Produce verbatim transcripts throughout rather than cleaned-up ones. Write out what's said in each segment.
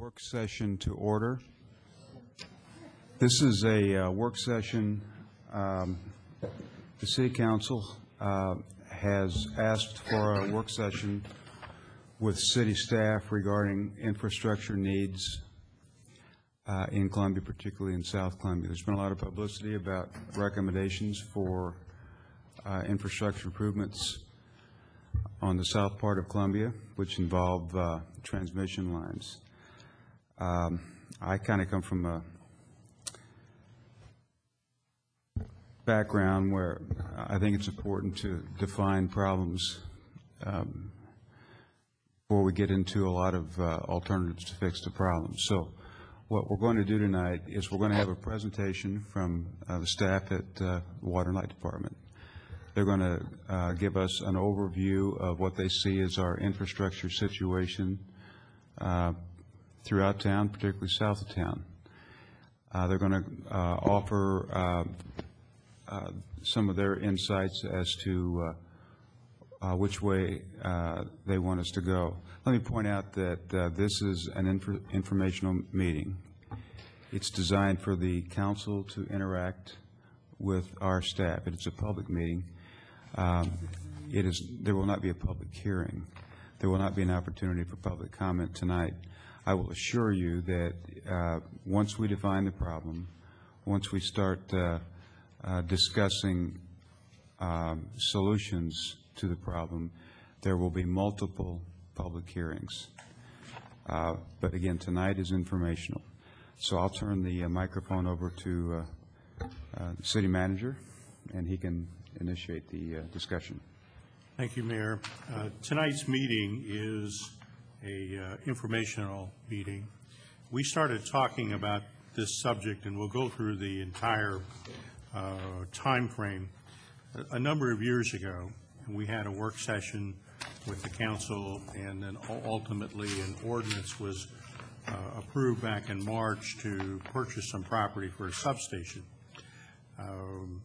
work session to order. This is a uh, work session. Um, the City Council uh, has asked for a work session with city staff regarding infrastructure needs uh, in Columbia, particularly in South Columbia. There's been a lot of publicity about recommendations for uh, infrastructure improvements on the south part of Columbia, which involve uh, transmission lines. Um, I kind of come from a background where I think it's important to define problems um, before we get into a lot of uh, alternatives to fix the problems. So what we're going to do tonight is we're going to have a presentation from uh, the staff at uh, the Water and Light Department. They're going to uh, give us an overview of what they see as our infrastructure situation uh, throughout town, particularly south of town. Uh, they're going to uh, offer uh, uh, some of their insights as to uh, uh, which way uh, they want us to go. Let me point out that uh, this is an inf informational meeting. It's designed for the council to interact with our staff. It's a public meeting. Um, it is, there will not be a public hearing. There will not be an opportunity for public comment tonight. I will assure you that uh, once we define the problem, once we start uh, uh, discussing um, solutions to the problem, there will be multiple public hearings. Uh, but again, tonight is informational. So I'll turn the uh, microphone over to uh, uh, the city manager, and he can initiate the uh, discussion. Thank you, Mayor. Uh, tonight's meeting is a uh, informational meeting. We started talking about this subject, and we'll go through the entire uh, time frame a, a number of years ago. We had a work session with the council, and then ultimately an ordinance was uh, approved back in March to purchase some property for a substation. Um,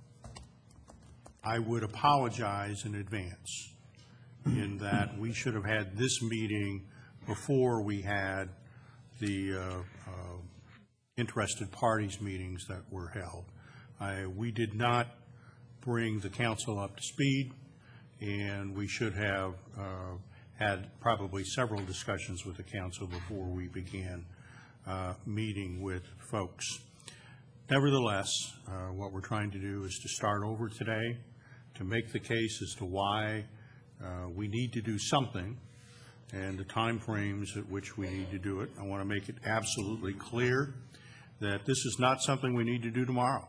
I would apologize in advance in that we should have had this meeting before we had the uh, uh, interested parties meetings that were held. I, we did not bring the council up to speed, and we should have uh, had probably several discussions with the council before we began uh, meeting with folks. Nevertheless, uh, what we're trying to do is to start over today, to make the case as to why uh, we need to do something and the time frames at which we need to do it. I want to make it absolutely clear that this is not something we need to do tomorrow.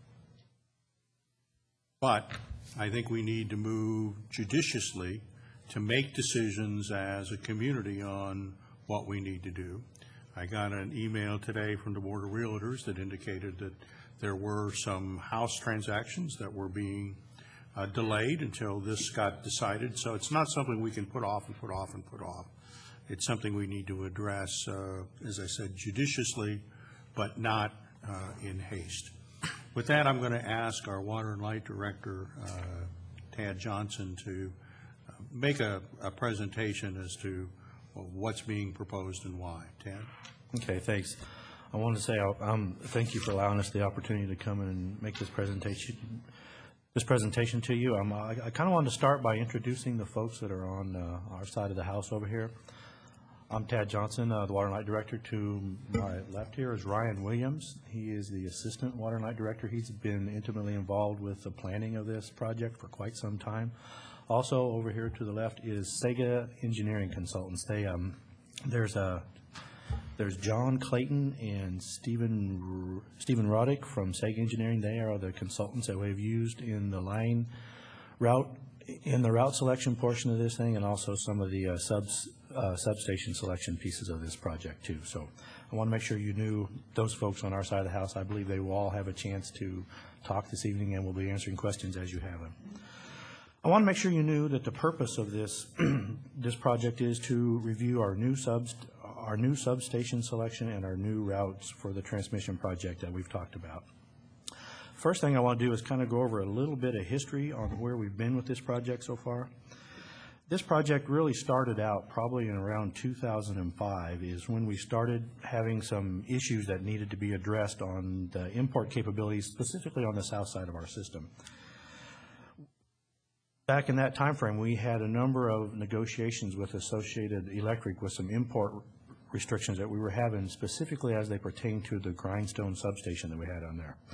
But I think we need to move judiciously to make decisions as a community on what we need to do. I got an email today from the Board of Realtors that indicated that there were some house transactions that were being uh, delayed until this got decided. So it's not something we can put off and put off and put off. It's something we need to address, uh, as I said, judiciously, but not uh, in haste. With that, I'm going to ask our Water and Light Director, uh, Tad Johnson, to uh, make a, a presentation as to well, what's being proposed and why. Tad? Okay, thanks. I want to say um, thank you for allowing us the opportunity to come in and make this presentation this presentation to you. Um, I, I kind of wanted to start by introducing the folks that are on uh, our side of the house over here. I'm Tad Johnson, uh, the Water and Light Director. To my left here is Ryan Williams. He is the Assistant Water and Light Director. He's been intimately involved with the planning of this project for quite some time. Also over here to the left is Sega Engineering Consultants. They, um, there's, a, there's John Clayton and Stephen, Stephen Roddick from Sega Engineering. They are the consultants that we've used in the line route, in the route selection portion of this thing, and also some of the uh, subs Uh, substation selection pieces of this project too. So I want to make sure you knew those folks on our side of the house. I believe they will all have a chance to talk this evening, and we'll be answering questions as you have them. I want to make sure you knew that the purpose of this this project is to review our new subs our new substation selection and our new routes for the transmission project that we've talked about. First thing I want to do is kind of go over a little bit of history on where we've been with this project so far. This project really started out probably in around two thousand five is when we started having some issues that needed to be addressed on the import capabilities, specifically on the south side of our system. Back in that time frame, we had a number of negotiations with Associated Electric with some import restrictions that we were having, specifically as they pertain to the Grindstone substation that we had on there.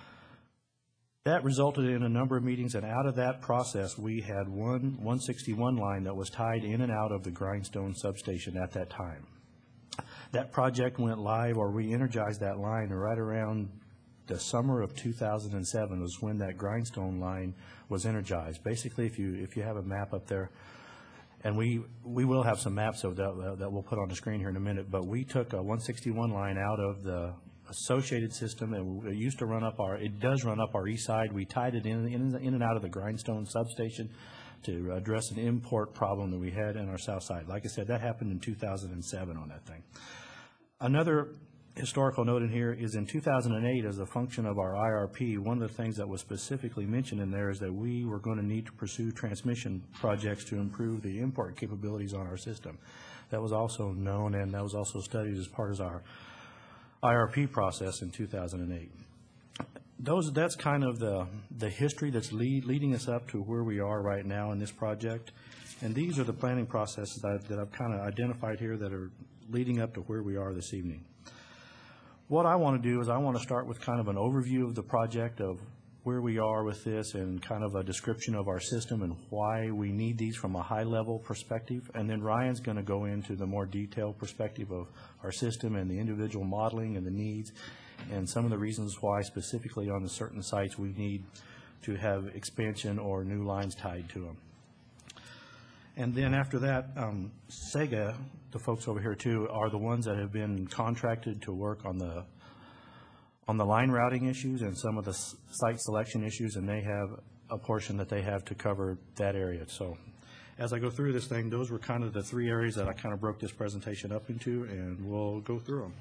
That resulted in a number of meetings, and out of that process, we had one one sixty-one line that was tied in and out of the Grindstone substation at that time. That project went live, or we energized that line right around the summer of two thousand seven was when that Grindstone line was energized. Basically, if you if you have a map up there, and we we will have some maps of that that we'll put on the screen here in a minute, but we took a one sixty-one line out of the Associated system, and it used to run up our, it does run up our east side. We tied it in, in, in and out of the Grindstone substation to address an import problem that we had in our south side. Like I said, that happened in two thousand seven on that thing. Another historical note in here is in two thousand eight, as a function of our I R P, one of the things that was specifically mentioned in there is that we were going to need to pursue transmission projects to improve the import capabilities on our system. That was also known, and that was also studied as part of our I R P process in two thousand eight. Those, that's kind of the, the history that's lead, leading us up to where we are right now in this project. And these are the planning processes that, I've, that I've kind of identified here that are leading up to where we are this evening. What I want to do is I want to start with kind of an overview of the project, of where we are with this, and kind of a description of our system and why we need these from a high-level perspective. And then Ryan's going to go into the more detailed perspective of our system and the individual modeling and the needs and some of the reasons why specifically on the certain sites we need to have expansion or new lines tied to them. And then after that, um, Sega, the folks over here too, are the ones that have been contracted to work on the on the line routing issues and some of the site selection issues, and they have a portion that they have to cover that area. So as I go through this thing, those were kind of the three areas that I kind of broke this presentation up into, and we'll go through them.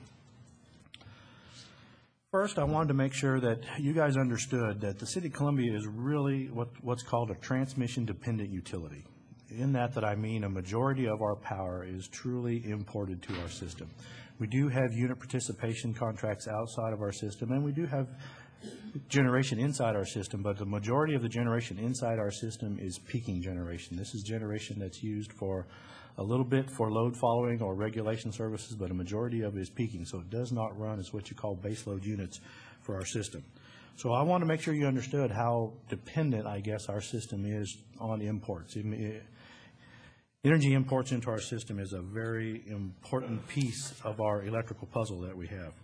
First, I wanted to make sure that you guys understood that the City of Columbia is really what, what's called a transmission-dependent utility. In that, that I mean a majority of our power is truly imported to our system. We do have unit participation contracts outside of our system, and we do have generation inside our system, but the majority of the generation inside our system is peaking generation. This is generation that's used for a little bit for load following or regulation services, but a majority of it is peaking, so it does not run as what you call base load units for our system. So I want to make sure you understood how dependent, I guess, our system is on imports. Energy imports into our system is a very important piece of our electrical puzzle that we have.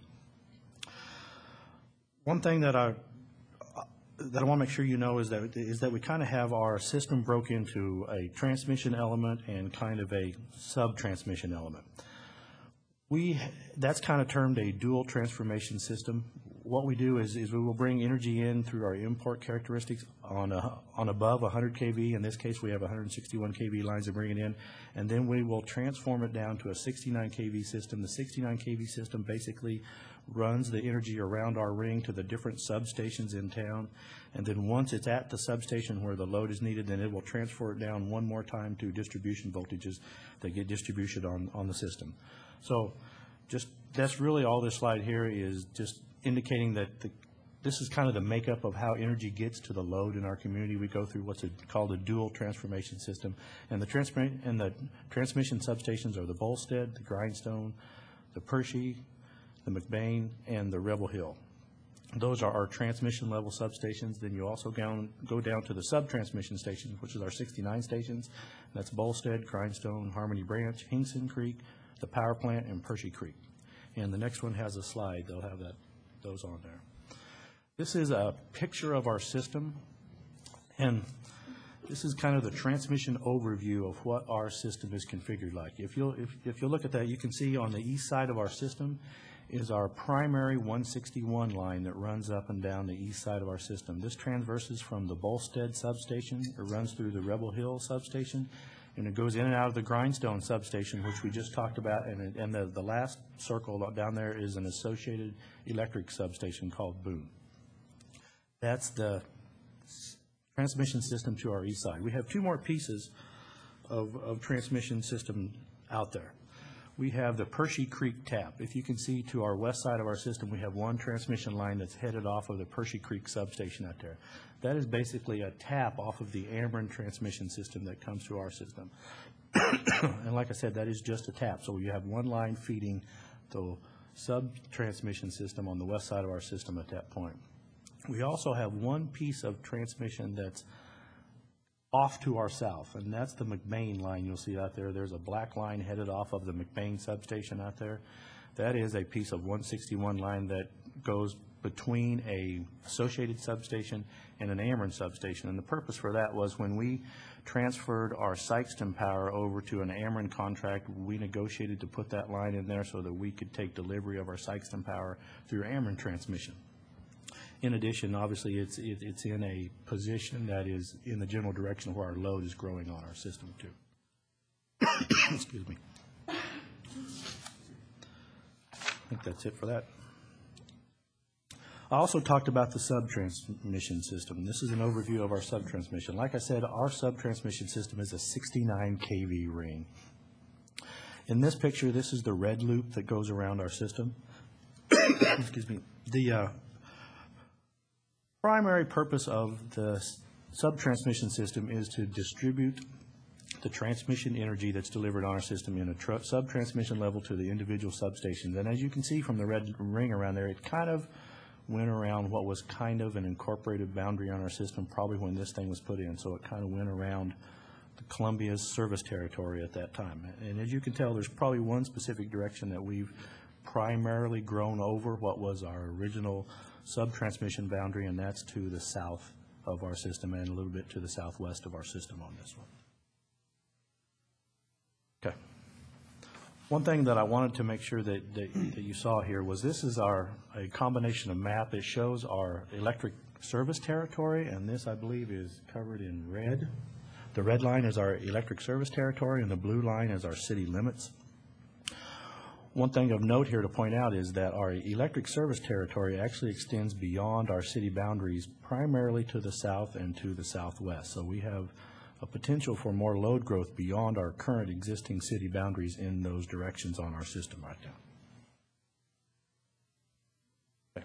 One thing that I that I want to make sure you know is that is that we kind of have our system broke into a transmission element and kind of a sub-transmission element. We that's kind of termed a dual transformation system. What we do is, is we will bring energy in through our import characteristics on a, on above one hundred K V. In this case, we have one hundred sixty-one K V lines to bring it in, and then we will transform it down to a sixty-nine K V system. The sixty-nine K V system basically runs the energy around our ring to the different substations in town, and then once it's at the substation where the load is needed, then it will transfer it down one more time to distribution voltages that get distribution on, on the system. So just that's really all this slide here is, just indicating that the, this is kind of the makeup of how energy gets to the load in our community. We go through what's a, called a dual transformation system, and the, transmi and the transmission substations are the Volstead, the Grindstone, the Pershing, the McBain, and the Rebel Hill. Those are our transmission level substations. Then you also go, go down to the sub-transmission stations, which is our sixty-nine stations. That's Volstead, Grindstone, Harmony Branch, Hinkson Creek, the power plant, and Pershing Creek. And the next one has a slide. They'll have that those on there. This is a picture of our system, and this is kind of the transmission overview of what our system is configured like. If you'll, if, if you'll look at that, you can see on the east side of our system is our primary one sixty-one line that runs up and down the east side of our system. This transverses from the Volstead substation. It runs through the Rebel Hill substation, and it goes in and out of the Grindstone substation, which we just talked about, and, it, and the, the last circle down there is an Associated Electric substation called Boone. That's the transmission system to our east side. We have two more pieces of, of transmission system out there. We have the Pershey Creek Tap. If you can see to our west side of our system, we have one transmission line that's headed off of the Pershey Creek substation out there. That is basically a tap off of the Ameren transmission system that comes to our system. And like I said, that is just a tap. So you have one line feeding the sub-transmission system on the west side of our system at that point. We also have one piece of transmission that's off to our south, and that's the McBain line you'll see out there. There's a black line headed off of the McBain substation out there. That is a piece of one sixty-one line that goes between a associated substation and an Ameren substation. And the purpose for that was when we transferred our Sykeston power over to an Ameren contract, we negotiated to put that line in there so that we could take delivery of our Sykeston power through Ameren transmission. In addition, obviously, it's, it, it's in a position that is in the general direction where our load is growing on our system, too. Excuse me. I think that's it for that. I also talked about the sub-transmission system. This is an overview of our sub-transmission. Like I said, our sub-transmission system is a sixty-nine K V ring. In this picture, this is the red loop that goes around our system. Excuse me. The uh, primary purpose of the sub-transmission system is to distribute the transmission energy that's delivered on our system in a sub-transmission level to the individual substations. And as you can see from the red ring around there, it kind of went around what was kind of an incorporated boundary on our system probably when this thing was put in. So it kind of went around the Columbia's service territory at that time. And as you can tell, there's probably one specific direction that we've primarily grown over what was our original sub-transmission boundary, and that's to the south of our system and a little bit to the southwest of our system on this one. Okay. One thing that I wanted to make sure that, that, that you saw here was this is our a combination of map. It shows our electric service territory, and this, I believe, is covered in red. The red line is our electric service territory, and the blue line is our city limits. One thing of note here to point out is that our electric service territory actually extends beyond our city boundaries, primarily to the south and to the southwest. So we have a potential for more load growth beyond our current existing city boundaries in those directions on our system right now. Okay.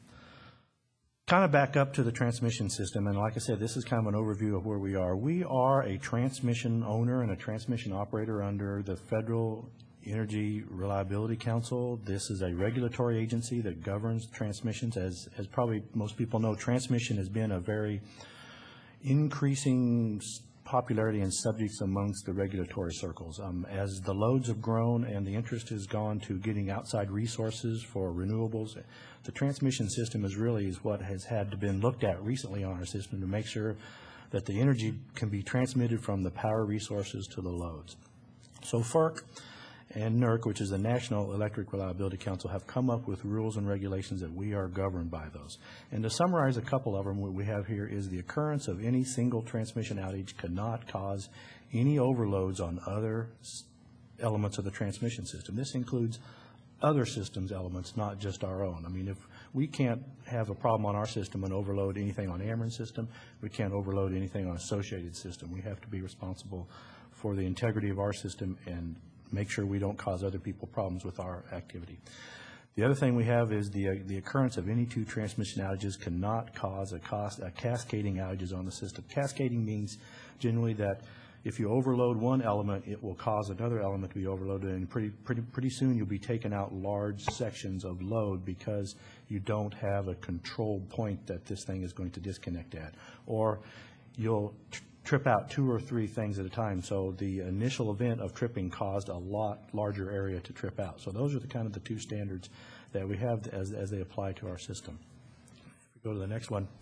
Kind of back up to the transmission system, and like I said, this is kind of an overview of where we are. We are a transmission owner and a transmission operator under the Federal Energy Reliability Council. This is a regulatory agency that governs transmissions. As, as probably most people know, transmission has been a very increasing popularity and subjects amongst the regulatory circles. Um, as the loads have grown and the interest has gone to getting outside resources for renewables, the transmission system is really is what has had to been looked at recently on our system to make sure that the energy can be transmitted from the power resources to the loads. So FERC and NERC, which is the National Electric Reliability Council, have come up with rules and regulations that we are governed by those. And to summarize a couple of them, what we have here is the occurrence of any single transmission outage cannot cause any overloads on other elements of the transmission system. This includes other systems elements, not just our own. I mean, if we can't have a problem on our system and overload anything on Ameren's system, we can't overload anything on associated system. We have to be responsible for the integrity of our system and make sure we don't cause other people problems with our activity. The other thing we have is the, uh, the occurrence of any two transmission outages cannot cause a, cost, a cascading outages on the system. Cascading means generally that if you overload one element, it will cause another element to be overloaded, and pretty, pretty, pretty soon you'll be taking out large sections of load because you don't have a control point that this thing is going to disconnect at. Or you'll trip out two or three things at a time. So the initial event of tripping caused a lot larger area to trip out. So those are the kind of the two standards that we have as, as they apply to our system. If we go to the next one.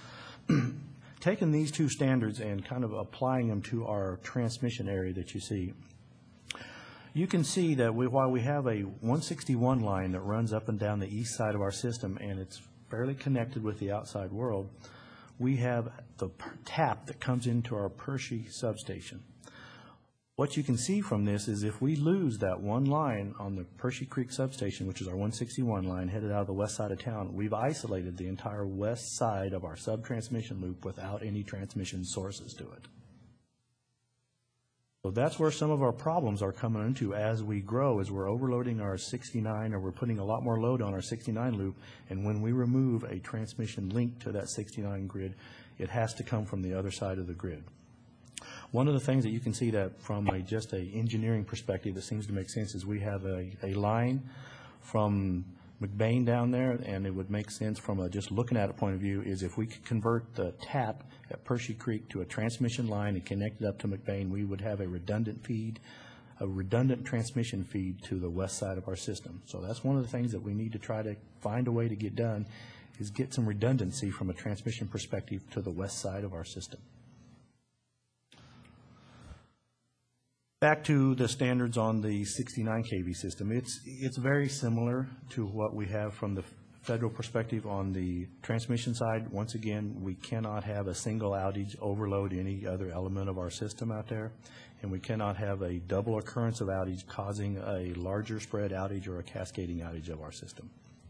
Taking these two standards and kind of applying them to our transmission area that you see, you can see that we, while we have a one sixty-one line that runs up and down the east side of our system and it's fairly connected with the outside world, we have the tap that comes into our Pershey substation. What you can see from this is if we lose that one line on the Pershey Creek substation, which is our one sixty-one line headed out of the west side of town, we've isolated the entire west side of our sub-transmission loop without any transmission sources to it. So that's where some of our problems are coming into as we grow, is we're overloading our sixty-nine, or we're putting a lot more load on our sixty-nine loop, and when we remove a transmission link to that sixty-nine grid, it has to come from the other side of the grid. One of the things that you can see that from a, just a engineering perspective that seems to make sense is we have a, a line from McBain down there, and it would make sense from a just looking at it point of view, is if we could convert the tap at Pershing Creek to a transmission line and connect it up to McBain, we would have a redundant feed, a redundant transmission feed to the west side of our system. So that's one of the things that we need to try to find a way to get done, is get some redundancy from a transmission perspective to the west side of our system. Back to the standards on the sixty-nine K V system. It's, it's very similar to what we have from the federal perspective on the transmission side. Once again, we cannot have a single outage overload any other element of our system out there, and we cannot have a double occurrence of outage causing a larger spread outage or a cascading outage of our system.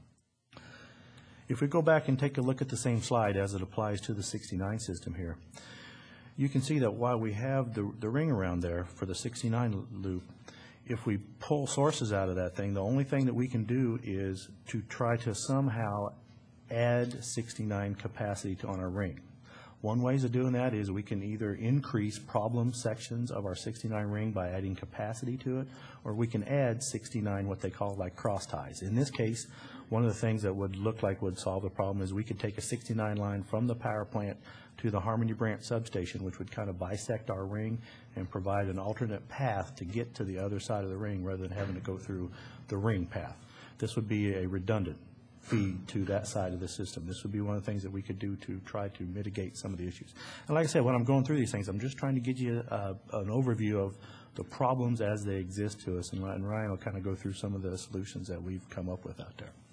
If we go back and take a look at the same slide as it applies to the sixty-nine system here, you can see that while we have the, the ring around there for the sixty-nine loop, if we pull sources out of that thing, the only thing that we can do is to try to somehow add sixty-nine capacity to, on our ring. One way of doing that is we can either increase problem sections of our sixty-nine ring by adding capacity to it, or we can add sixty-nine what they call like cross ties. In this case, one of the things that would look like would solve the problem is we could take a sixty-nine line from the power plant to the Harmony Branch substation, which would kind of bisect our ring and provide an alternate path to get to the other side of the ring rather than having to go through the ring path. This would be a redundant feed to that side of the system. This would be one of the things that we could do to try to mitigate some of the issues. And like I said, when I'm going through these things, I'm just trying to give you a, an overview of the problems as they exist to us, and Ryan will kind of go through some of the solutions that we've come up with out there.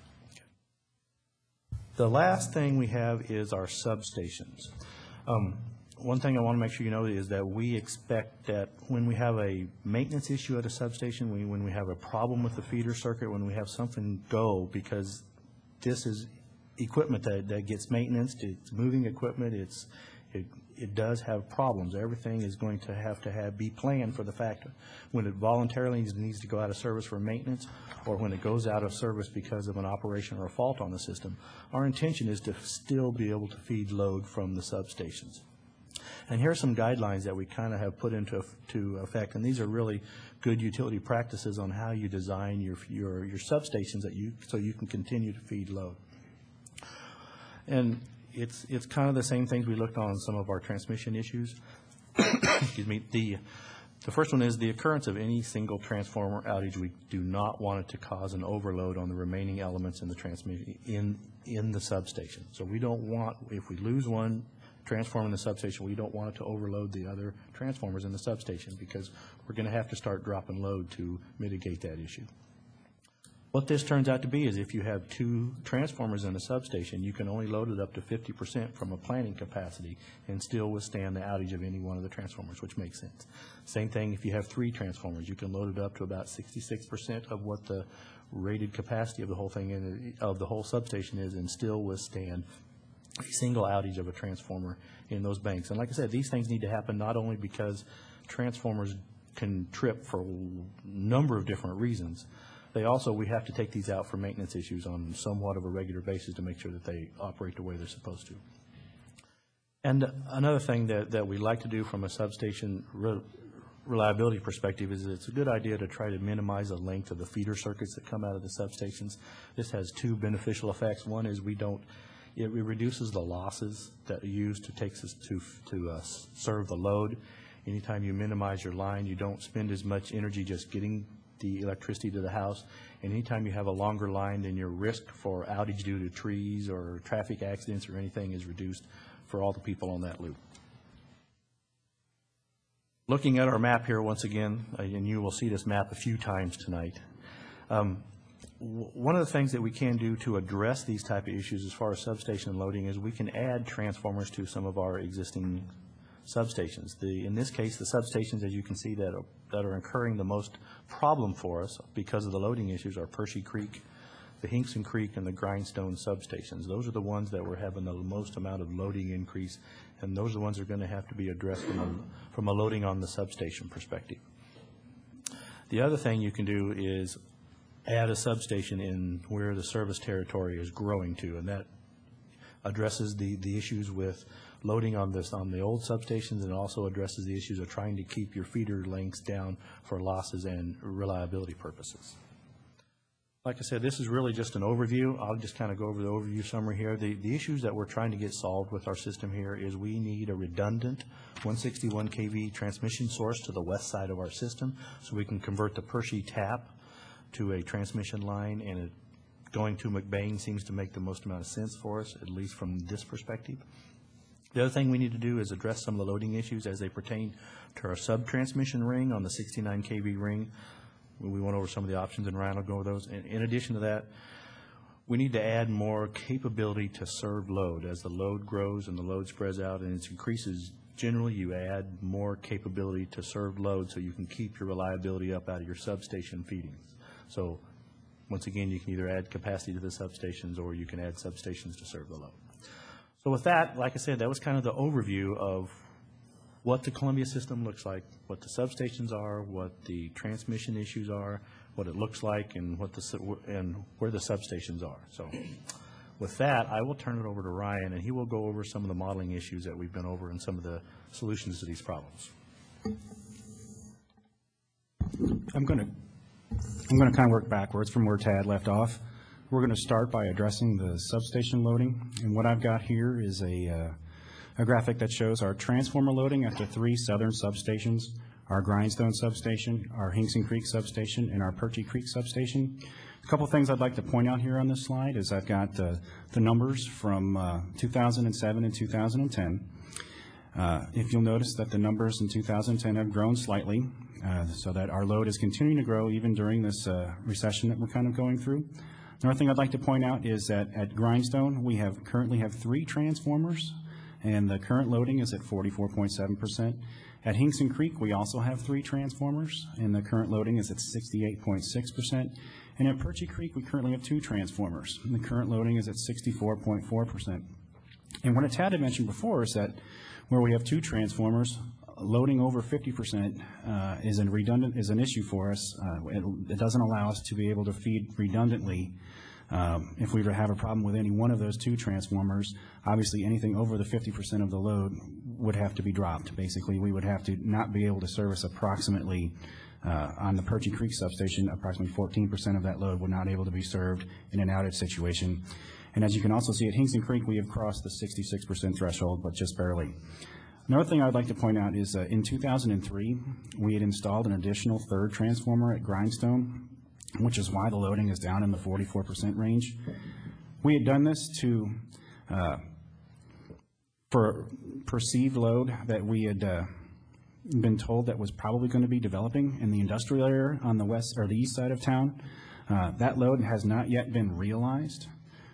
The last thing we have is our substations. Um, one thing I want to make sure you know is that we expect that when we have a maintenance issue at a substation, we, when we have a problem with the feeder circuit, when we have something go, because this is equipment that, that gets maintenance, it's moving equipment, it's, it, it does have problems. Everything is going to have to have, be planned for the fact when it voluntarily needs to go out of service for maintenance, or when it goes out of service because of an operation or a fault on the system. Our intention is to still be able to feed load from the substations. And here are some guidelines that we kind of have put into to effect, and these are really good utility practices on how you design your, your, your substations that you, so you can continue to feed load. And it's, it's kind of the same things we looked on some of our transmission issues. Excuse me. The, the first one is the occurrence of any single transformer outage. We do not want it to cause an overload on the remaining elements in the transmission in, in the substation. So we don't want, if we lose one transformer in the substation, we don't want it to overload the other transformers in the substation, because we're going to have to start dropping load to mitigate that issue. What this turns out to be is if you have two transformers in a substation, you can only load it up to fifty percent from a planning capacity and still withstand the outage of any one of the transformers, which makes sense. Same thing if you have three transformers. You can load it up to about sixty-six percent of what the rated capacity of the whole thing in, of the whole substation is, and still withstand a single outage of a transformer in those banks. And like I said, these things need to happen not only because transformers can trip for a number of different reasons. They also, we have to take these out for maintenance issues on somewhat of a regular basis to make sure that they operate the way they're supposed to. And another thing that, that we like to do from a substation re reliability perspective is it's a good idea to try to minimize the length of the feeder circuits that come out of the substations. This has two beneficial effects. One is we don't, it reduces the losses that are used to takes us to, to uh, serve the load. Anytime you minimize your line, you don't spend as much energy just getting the electricity to the house. And anytime you have a longer line, then your risk for outage due to trees or traffic accidents or anything is reduced for all the people on that loop. Looking at our map here once again, uh, and you will see this map a few times tonight, um, one of the things that we can do to address these type of issues as far as substation loading is we can add transformers to some of our existing substations. The, in this case, the substations, as you can see, that are, that are incurring the most problem for us because of the loading issues are Pershing Creek, the Hinkson Creek and the Grindstone substations. Those are the ones that were having the most amount of loading increase, and those are the ones that are going to have to be addressed from a, from a loading on the substation perspective. The other thing you can do is add a substation in where the service territory is growing to, and that addresses the, the issues with loading on this on the old substations, and also addresses the issues of trying to keep your feeder lengths down for losses and reliability purposes. Like I said, this is really just an overview. I'll just kind of go over the overview summary here. The, the issues that we're trying to get solved with our system here is we need a redundant one sixty-one K V transmission source to the west side of our system, so we can convert the Pershing tap to a transmission line, and it, going to McBain seems to make the most amount of sense for us, at least from this perspective. The other thing we need to do is address some of the loading issues as they pertain to our sub-transmission ring on the sixty-nine K V ring. We went over some of the options, and Ryan will go over those. In, in addition to that, we need to add more capability to serve load. As the load grows and the load spreads out and it increases, generally you add more capability to serve load so you can keep your reliability up out of your substation feedings. So once again, you can either add capacity to the substations or you can add substations to serve the load. So with that, like I said, that was kind of the overview of what the Columbia system looks like, what the substations are, what the transmission issues are, what it looks like, and what the and where the substations are. So with that, I will turn it over to Ryan, and he will go over some of the modeling issues that we've been over and some of the solutions to these problems. I'm going to I'm going to kind of work backwards from where Tad left off. We're going to start by addressing the substation loading, and what I've got here is a uh, a graphic that shows our transformer loading at the three southern substations, our Grindstone substation, our Hinkson Creek substation, and our Perchie Creek substation. A couple things I'd like to point out here on this slide is I've got uh, the numbers from uh, two thousand seven and two thousand ten. Uh, if you'll notice that the numbers in two thousand ten have grown slightly, uh, so that our load is continuing to grow even during this uh, recession that we're kind of going through. Another thing I'd like to point out is that at Grindstone, we have currently have three transformers, and the current loading is at forty-four point seven percent. At Hinkson Creek, we also have three transformers, and the current loading is at sixty-eight point six percent. And at Perchie Creek, we currently have two transformers, and the current loading is at sixty-four point four percent. And what Tad had mentioned before is that where we have two transformers, loading over fifty percent uh, is a redundant is an issue for us. Uh, it, it doesn't allow us to be able to feed redundantly. Um, if we were to have a problem with any one of those two transformers, obviously anything over the fifty percent of the load would have to be dropped. Basically, we would have to not be able to service approximately, uh, on the Perchie Creek substation, approximately fourteen percent of that load would not able to be served in an outage situation. And as you can also see at Hinkson Creek, we have crossed the sixty-six percent threshold, but just barely. Another thing I'd like to point out is uh, in two thousand three, we had installed an additional third transformer at Grindstone, which is why the loading is down in the forty-four percent range. We had done this to, uh, for perceived load that we had uh, been told that was probably going to be developing in the industrial area on the west or the east side of town. Uh, that load has not yet been realized.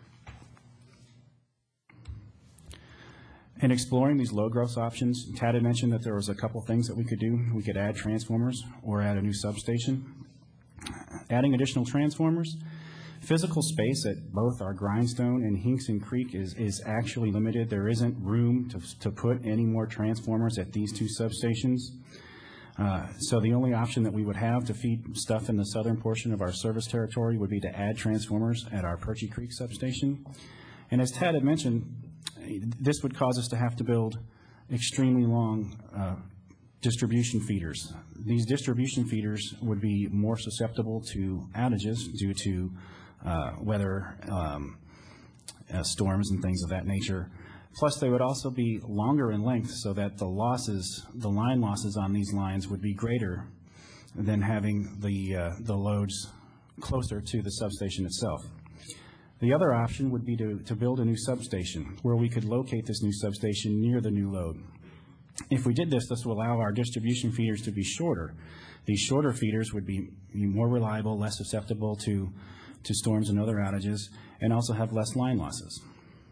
In exploring these load growth options, Tad had mentioned that there was a couple things that we could do. We could add transformers or add a new substation. Adding additional transformers, physical space at both our Grindstone and Hinkson Creek is, is actually limited. There isn't room to, to put any more transformers at these two substations. Uh, so the only option that we would have to feed stuff in the southern portion of our service territory would be to add transformers at our Perchie Creek substation. And as Tad had mentioned, this would cause us to have to build extremely long uh, distribution feeders. These distribution feeders would be more susceptible to outages due to uh, weather, um, uh, storms and things of that nature. Plus, they would also be longer in length so that the losses, the line losses on these lines would be greater than having the, uh, the loads closer to the substation itself. The other option would be to, to build a new substation where we could locate this new substation near the new load. If we did this, this will allow our distribution feeders to be shorter. These shorter feeders would be, be more reliable, less susceptible to, to storms and other outages, and also have less line losses.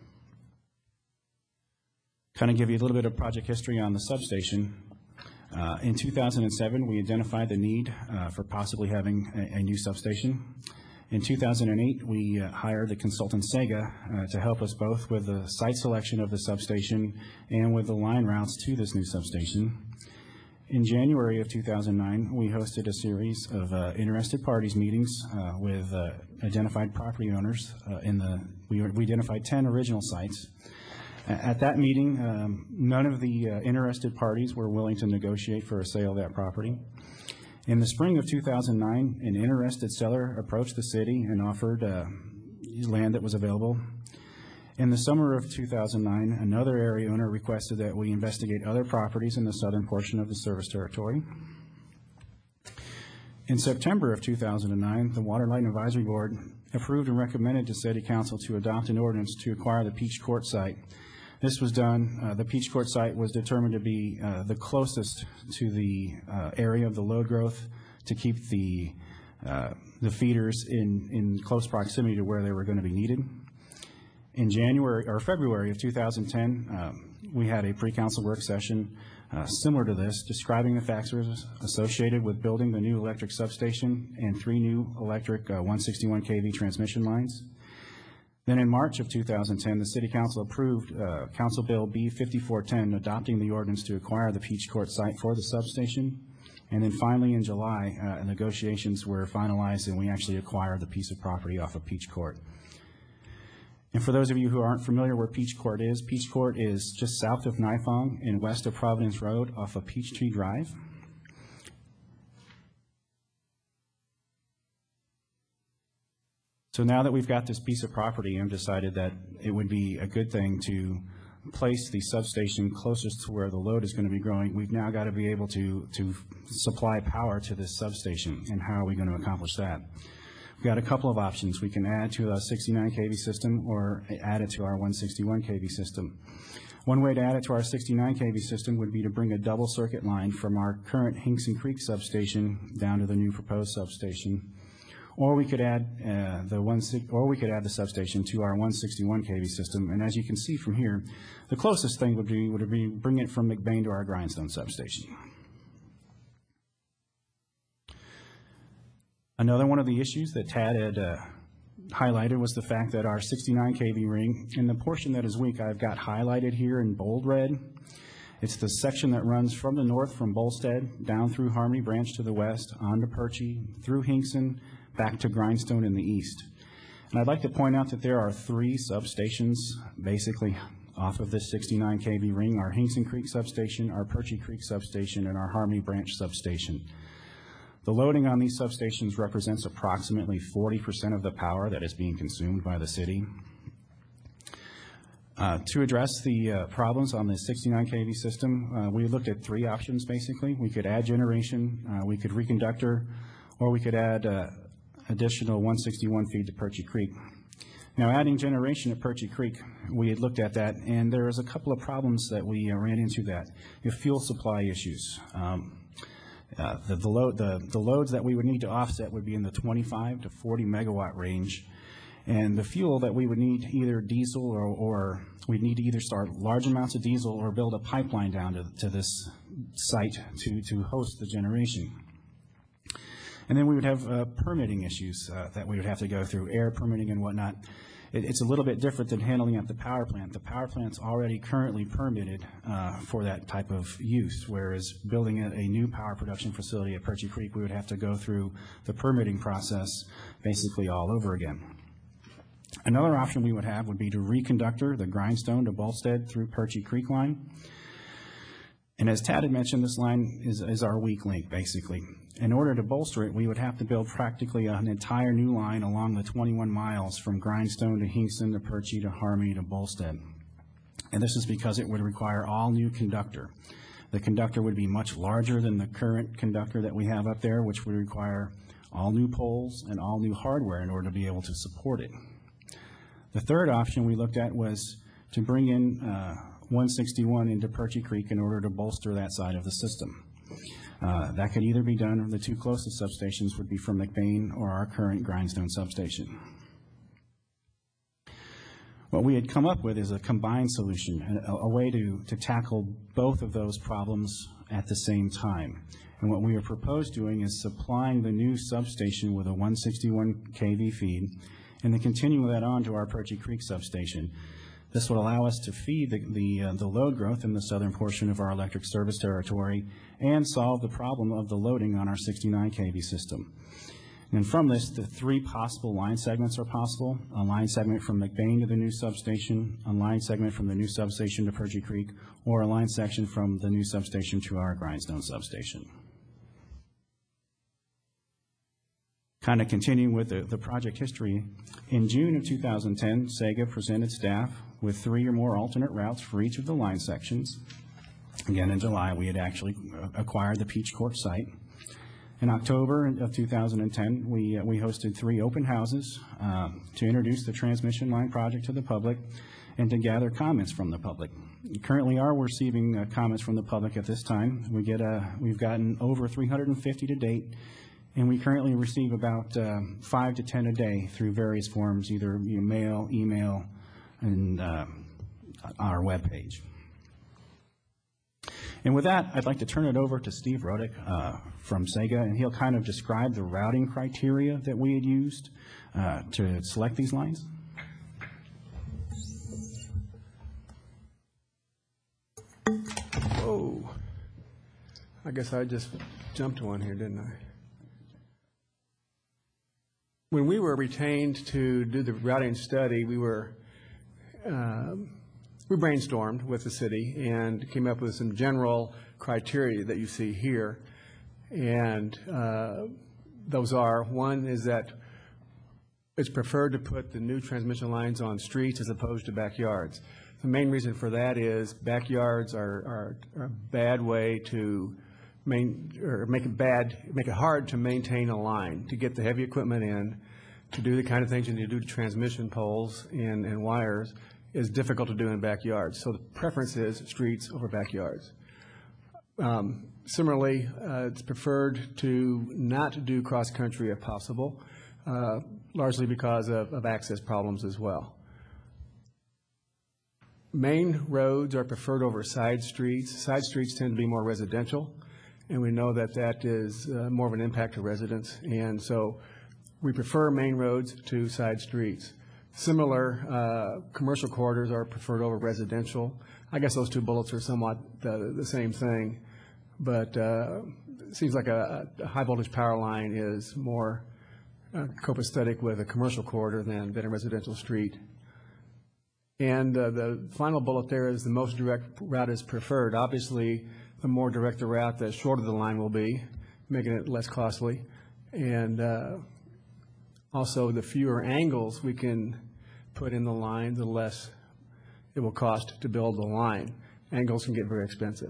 Kind of give you a little bit of project history on the substation. Uh, in two thousand seven, we identified the need uh, for possibly having a, a new substation. In two thousand eight, we uh, hired the consultant Sega uh, to help us both with the site selection of the substation and with the line routes to this new substation. In January of two thousand nine, we hosted a series of uh, interested parties meetings uh, with uh, identified property owners. Uh, in the we, we identified ten original sites. At that meeting, um, none of the uh, interested parties were willing to negotiate for a sale of that property. In the spring of two thousand nine, an interested seller approached the city and offered uh, land that was available. In the summer of two thousand nine, another area owner requested that we investigate other properties in the southern portion of the service territory. In September of two thousand nine, the Water Light Advisory Board approved and recommended to City Council to adopt an ordinance to acquire the Peach Court site. This was done, uh, the Peach Court site was determined to be uh, the closest to the uh, area of the load growth to keep the, uh, the feeders in, in close proximity to where they were going to be needed. In January, or February of two thousand ten, um, we had a pre-council work session uh, similar to this, describing the factors associated with building the new electric substation and three new electric uh, one sixty-one K V transmission lines. Then in March of two thousand ten, the City Council approved uh, Council Bill B fifty-four ten, adopting the ordinance to acquire the Peach Court site for the substation. And then finally in July, uh, negotiations were finalized and we actually acquired the piece of property off of Peach Court. And for those of you who aren't familiar where Peach Court is, Peach Court is just south of Nifong and west of Providence Road off of Peachtree Drive. So now that we've got this piece of property, I've decided that it would be a good thing to place the substation closest to where the load is going to be growing. We've now got to be able to, to supply power to this substation, and how are we going to accomplish that? We've got a couple of options. We can add to a sixty-nine K V system or add it to our one sixty-one K V system. One way to add it to our sixty-nine K V system would be to bring a double circuit line from our current Hinkson Creek substation down to the new proposed substation. Or we could add uh, the one, or we could add the substation to our one sixty-one K V system. And as you can see from here, the closest thing would be would be bring it from McBain to our Grindstone substation. Another one of the issues that Tad had uh, highlighted was the fact that our sixty-nine K V ring, in the portion that is weak, I've got highlighted here in bold red. It's the section that runs from the north from Bolstead down through Harmony Branch to the west, onto Perchie, through Hinkson, back to Grindstone in the east. And I'd like to point out that there are three substations basically off of this sixty-nine K V ring: our Hinkson Creek substation, our Perchie Creek substation, and our Harmony Branch substation. The loading on these substations represents approximately forty percent of the power that is being consumed by the city. Uh, to address the uh, problems on the sixty-nine K V system, uh, we looked at three options basically. We could add generation, uh, we could reconductor, or we could add uh, additional one sixty-one feed to Perchie Creek. Now, adding generation at Perchie Creek, we had looked at that, and there was a couple of problems that we uh, ran into that. You have fuel supply issues. Um, uh, the, the, load, the, the loads that we would need to offset would be in the twenty-five to forty megawatt range. And the fuel that we would need, either diesel or, or we'd need to either start large amounts of diesel or build a pipeline down to, to this site to, to host the generation. And then we would have uh, permitting issues uh, that we would have to go through, air permitting and whatnot. It, it's a little bit different than handling at the power plant. The power plant's already currently permitted uh, for that type of use, whereas building a, a new power production facility at Perchie Creek, we would have to go through the permitting process basically all over again. Another option we would have would be to reconductor the Grindstone to Bolstead through Perchie Creek line. And as Tad had mentioned, this line is, is our weak link, basically. In order to bolster it, we would have to build practically an entire new line along the twenty-one miles from Grindstone to Hinkson to Perchie to Harmony to Bolstead. And this is because it would require all new conductor. The conductor would be much larger than the current conductor that we have up there, which would require all new poles and all new hardware in order to be able to support it. The third option we looked at was to bring in uh, one sixty-one into Perchie Creek in order to bolster that side of the system. Uh, that could either be done, or the two closest substations would be from McBain or our current Grindstone substation. What we had come up with is a combined solution, a, a way to, to tackle both of those problems at the same time. And what we are proposed doing is supplying the new substation with a one sixty-one K V feed and then continuing that on to our Perchie Creek substation. This will allow us to feed the, the, uh, the load growth in the southern portion of our electric service territory and solve the problem of the loading on our sixty-nine K V system. And from this, the three possible line segments are possible: a line segment from McBain to the new substation, a line segment from the new substation to Perchie Creek, or a line section from the new substation to our Grindstone substation. Kind of continuing with the, the project history, in June of two thousand ten, SEGA presented staff with three or more alternate routes for each of the line sections. Again, in July, we had actually acquired the Peach Court site. In October of two thousand ten, we, uh, we hosted three open houses uh, to introduce the transmission line project to the public and to gather comments from the public. We currently are receiving uh, comments from the public at this time. We get, uh, we've gotten over three hundred fifty to date, and we currently receive about uh, five to ten a day through various forms, either you know, mail, email, and uh, our webpage. And with that, I'd like to turn it over to Steve Rodick uh, from SEGA, and he'll kind of describe the routing criteria that we had used uh, to select these lines. Oh, I guess I just jumped one here, didn't I? When we were retained to do the routing study, we were um, we brainstormed with the city and came up with some general criteria that you see here. And uh, those are, one is that it's preferred to put the new transmission lines on streets as opposed to backyards. The main reason for that is backyards are, are, are a bad way to main, or make it bad, make it hard to maintain a line, to get the heavy equipment in, to do the kind of things you need to do to transmission poles and, and wires is difficult to do in backyards. So the preference is streets over backyards. Um, similarly, uh, it's preferred to not do cross-country if possible, uh, largely because of, of access problems as well. Main roads are preferred over side streets. Side streets tend to be more residential, and we know that that is uh, more of an impact to residents, and so we prefer main roads to side streets. Similar, uh, commercial corridors are preferred over residential. I guess those two bullets are somewhat the, the same thing, but uh, it seems like a, a high voltage power line is more uh, copacetic with a commercial corridor than, than a residential street. And uh, the final bullet there is the most direct route is preferred. Obviously, the more direct the route, the shorter the line will be, making it less costly. And uh, also, the fewer angles we can put in the line, the less it will cost to build the line. Angles can get very expensive.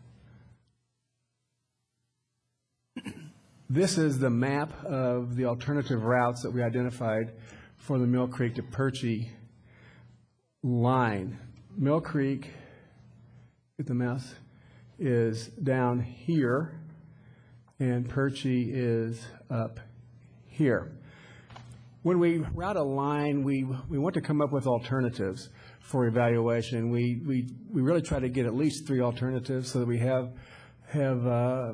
This is the map of the alternative routes that we identified for the Mill Creek to Perchie line. Mill Creek, get the mouse, is down here, and Perchie is up here. When we route a line, we, we want to come up with alternatives for evaluation. We, we, we really try to get at least three alternatives so that we have, have, uh,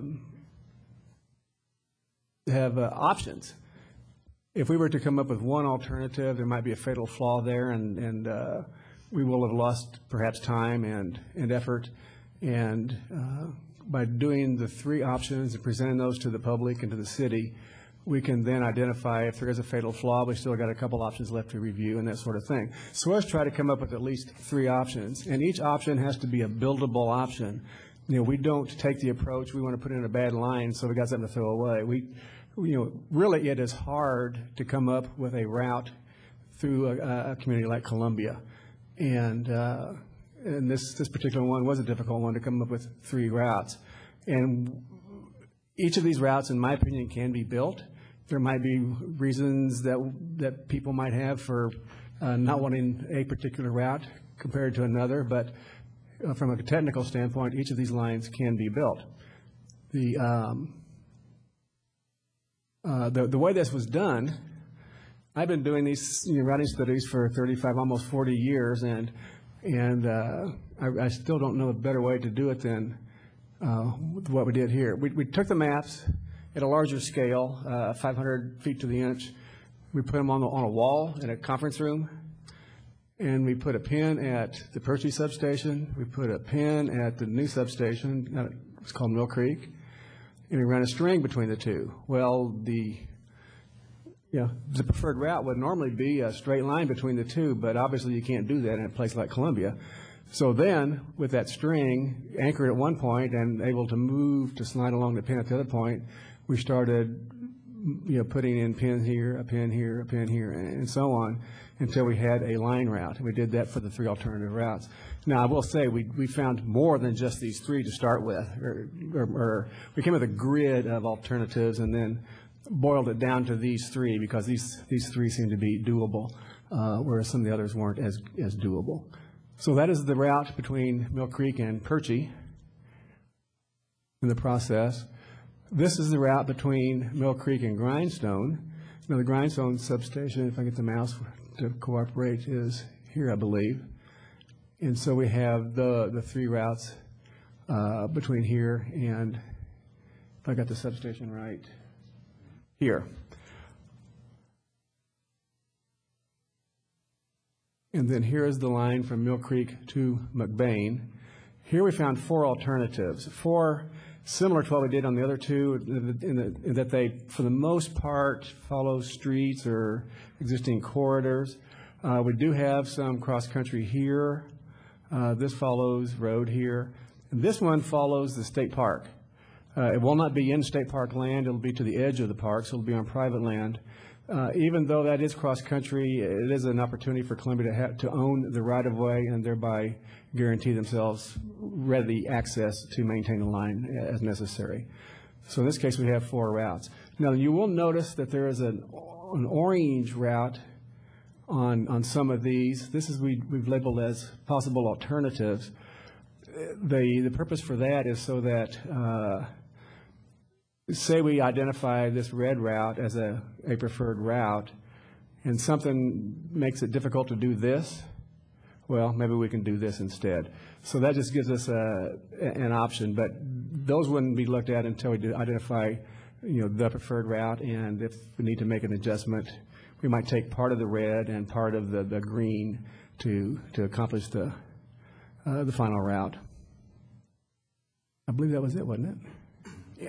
have uh, options. If we were to come up with one alternative, there might be a fatal flaw there, and, and uh, we will have lost perhaps time and, and effort. And uh, by doing the three options and presenting those to the public and to the city, we can then identify if there is a fatal flaw. We still got a couple options left to review and that sort of thing. So let's try to come up with at least three options, and each option has to be a buildable option. You know, we don't take the approach we want to put in a bad line so we got something to throw away. We, you know, really it is hard to come up with a route through a, a community like Columbia, and uh, and this this particular one was a difficult one to come up with three routes, and each of these routes, in my opinion, can be built. There might be reasons that that people might have for uh, not wanting a particular route compared to another, but uh, from a technical standpoint, each of these lines can be built. The um, uh, the, the way this was done, I've been doing these you know, routing studies for thirty-five, almost forty years, and and uh, I, I still don't know a better way to do it than uh, with what we did here. We, we took the maps at a larger scale, uh, five hundred feet to the inch. We put them on, the, on a wall in a conference room, and we put a pin at the Percy substation. We put a pin at the new substation. Uh, it's called Mill Creek, and we ran a string between the two. Well, the Yeah, the preferred route would normally be a straight line between the two, but obviously you can't do that in a place like Columbia. So then, with that string anchored at one point and able to move to slide along the pin at the other point, we started, you know, putting in pins here, a pin here, a pin here, and so on, until we had a line route. We did that for the three alternative routes. Now, I will say, we, we found more than just these three to start with, or, or, or we came with a grid of alternatives and then boiled it down to these three, because these, these three seem to be doable, uh, whereas some of the others weren't as, as doable. So that is the route between Mill Creek and Percy in the process. This is the route between Mill Creek and Grindstone. Now, the Grindstone substation, if I get the mouse to cooperate, is here, I believe. And so we have the, the three routes uh, between here and, if I got the substation right, here. And then here is the line from Mill Creek to McBain. Here we found four alternatives, four similar to what we did on the other two, in, the, in that they, for the most part, follow streets or existing corridors. Uh, we do have some cross-country here. Uh, this follows road here. And this one follows the state park. Uh, it will not be in state park land. It'll be to the edge of the park, so it'll be on private land. Uh, even though that is cross-country, it is an opportunity for Columbia to, have, to own the right-of-way and thereby guarantee themselves ready access to maintain the line as necessary. So in this case, we have four routes. Now, you will notice that there is an, an orange route on, on some of these. This is we, we've labeled as possible alternatives. The, the purpose for that is so that uh, say we identify this red route as a, a preferred route, and something makes it difficult to do this, well, maybe we can do this instead. So that just gives us a, an option, but those wouldn't be looked at until we identify, you know, the preferred route, and if we need to make an adjustment, we might take part of the red and part of the, the green to, to accomplish the, uh, the final route. I believe that was it, wasn't it? Yeah.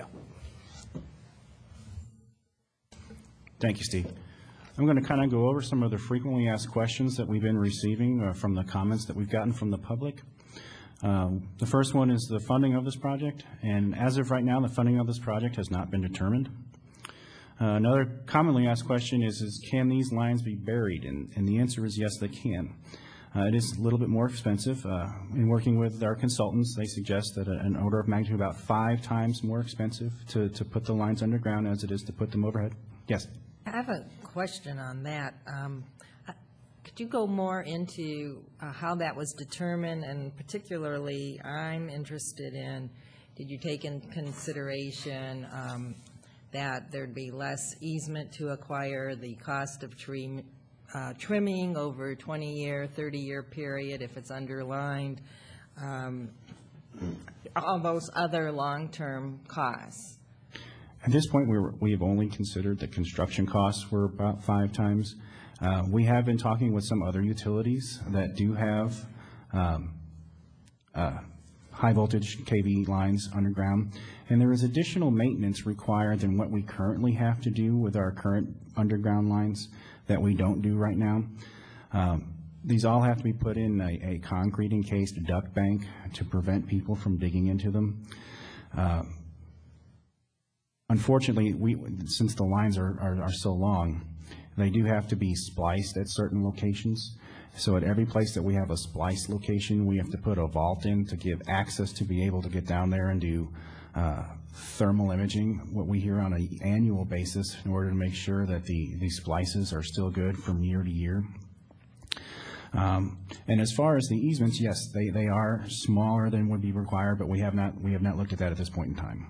Thank you, Steve. I'm going to kind of go over some of the frequently asked questions that we've been receiving uh, from the comments that we've gotten from the public. Um, the first one is the funding of this project, and as of right now, the funding of this project has not been determined. Uh, another commonly asked question is, is can these lines be buried? And, and the answer is yes, they can. Uh, it is a little bit more expensive. Uh, in working with our consultants, they suggest that a, an order of magnitude about five times more expensive to, to put the lines underground as it is to put them overhead. Yes? I have a question on that. Um, uh, could you go more into uh, how that was determined, and particularly I'm interested in, did you take in consideration um, that there'd be less easement to acquire, the cost of tree uh, trimming over a twenty-year, thirty-year period if it's underlined, um, all those other long-term costs? At this point, we were, we have only considered the construction costs were about five times. Uh, we have been talking with some other utilities that do have um, uh, high voltage K V lines underground, and there is additional maintenance required than what we currently have to do with our current underground lines that we don't do right now. Um, these all have to be put in a, a concrete encased duct bank to prevent people from digging into them. Uh, Unfortunately, we, since the lines are, are, are so long, they do have to be spliced at certain locations. So at every place that we have a splice location, we have to put a vault in to give access to be able to get down there and do uh, thermal imaging, what we hear on an annual basis, in order to make sure that the, the splices are still good from year to year. Um, and as far as the easements, yes, they, they are smaller than would be required, but we have not, we have not looked at that at this point in time.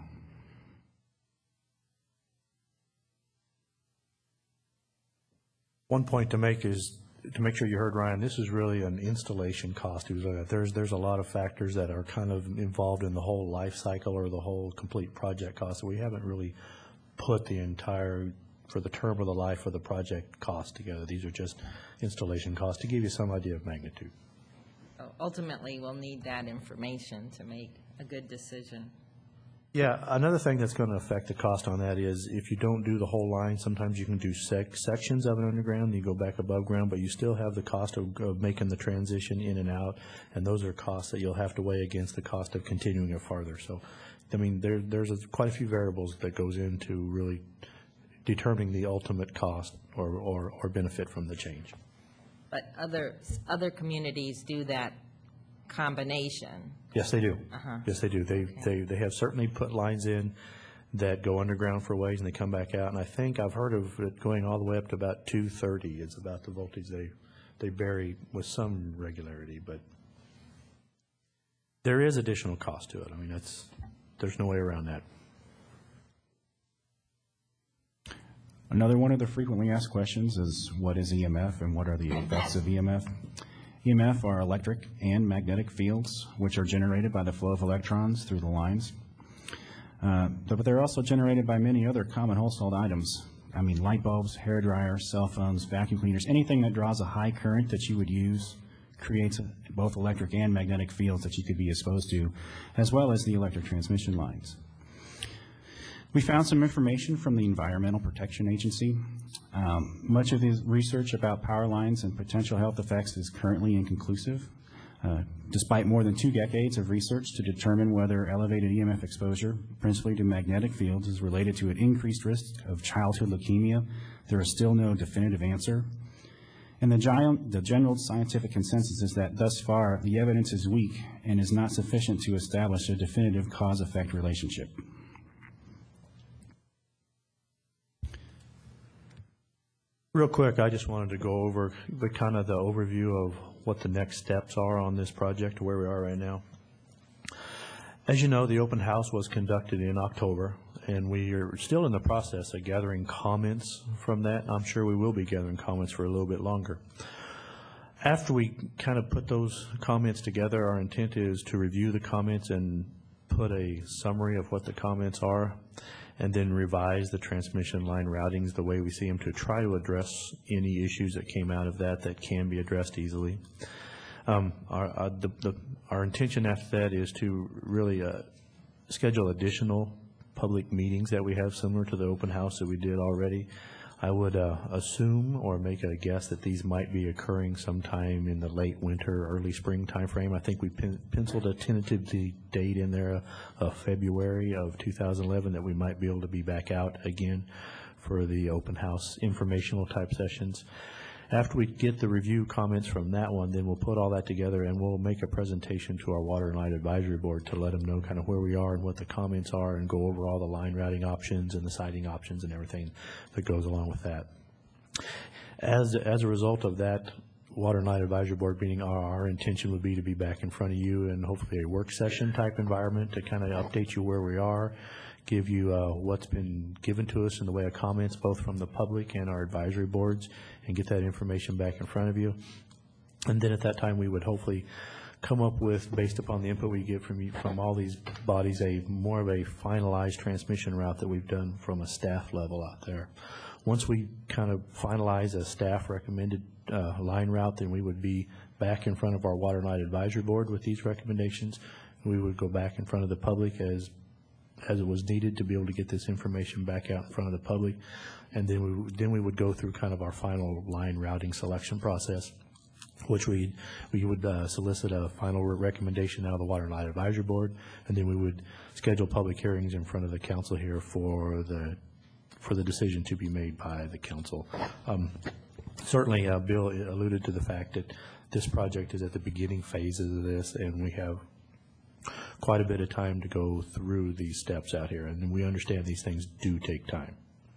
One point to make is to make sure you heard Ryan, this is really an installation cost. He was looking at. There's, there's a lot of factors that are kind of involved in the whole life cycle or the whole complete project cost. We haven't really put the entire, for the term of the life of the project cost together. These are just installation costs to give you some idea of magnitude. Ultimately, we'll need that information to make a good decision. Yeah, another thing that's going to affect the cost on that is if you don't do the whole line, sometimes you can do sec- sections of it underground, you go back above ground, but you still have the cost of, of making the transition in and out, and those are costs that you'll have to weigh against the cost of continuing it farther. So, I mean, there, there's a, quite a few variables that goes into really determining the ultimate cost or, or, or benefit from the change. But other, other communities do that combination. Yes, they do. Uh-huh. Yes, they do. They, they, they have certainly put lines in that go underground for a ways and they come back out. And I think I've heard of it going all the way up to about two thirty. It's about the voltage they, they bury with some regularity, but there is additional cost to it. I mean, that's, there's no way around that. Another one of the frequently asked questions is, what is E M F and what are the effects of E M F? E M F are electric and magnetic fields, which are generated by the flow of electrons through the lines. Uh, but they're also generated by many other common household items. I mean, light bulbs, hair dryers, cell phones, vacuum cleaners, anything that draws a high current that you would use creates both electric and magnetic fields that you could be exposed to, as well as the electric transmission lines. We found some information from the Environmental Protection Agency. Um, much of the research about power lines and potential health effects is currently inconclusive, uh, despite more than two decades of research to determine whether elevated E M F exposure, principally to magnetic fields, is related to an increased risk of childhood leukemia. There is still no definitive answer. And the, gi- the general scientific consensus is that thus far the evidence is weak and is not sufficient to establish a definitive cause-effect relationship. Real quick, I just wanted to go over the kind of the overview of what the next steps are on this project, where we are right now. As you know, the open house was conducted in October, and we are still in the process of gathering comments from that. I'm sure we will be gathering comments for a little bit longer. After we kind of put those comments together, our intent is to review the comments and put a summary of what the comments are, and then revise the transmission line routings the way we see them to try to address any issues that came out of that that can be addressed easily. Um, our, uh, the, the, our intention after that is to really uh, schedule additional public meetings that we have similar to the open house that we did already. I would uh, assume or make a guess that these might be occurring sometime in the late winter, early spring timeframe. I think we pen penciled a tentative date in there of February of two thousand eleven that we might be able to be back out again for the open house informational type sessions. After we get the review comments from that one, then we'll put all that together and we'll make a presentation to our Water and Light Advisory Board to let them know kind of where we are and what the comments are and go over all the line routing options and the siting options and everything that goes along with that. As, as a result of that Water and Light Advisory Board meeting, our, our intention would be to be back in front of you in hopefully a work session type environment to kind of update you where we are, give you uh, what's been given to us in the way of comments, both from the public and our advisory boards, and get that information back in front of you. And then at that time, we would hopefully come up with, based upon the input we get from you, from all these bodies, a more of a finalized transmission route that we've done from a staff level out there. Once we kind of finalize a staff recommended uh, line route, then we would be back in front of our Water and Light Advisory Board with these recommendations. We would go back in front of the public as as it was needed to be able to get this information back out in front of the public. And then we, then we would go through kind of our final line routing selection process, which we, we would uh, solicit a final recommendation out of the Water and Light Advisory Board, and then we would schedule public hearings in front of the council here for the, for the decision to be made by the council. Um, certainly, uh, Bill alluded to the fact that this project is at the beginning phases of this, and we have quite a bit of time to go through these steps out here, and we understand these things do take time.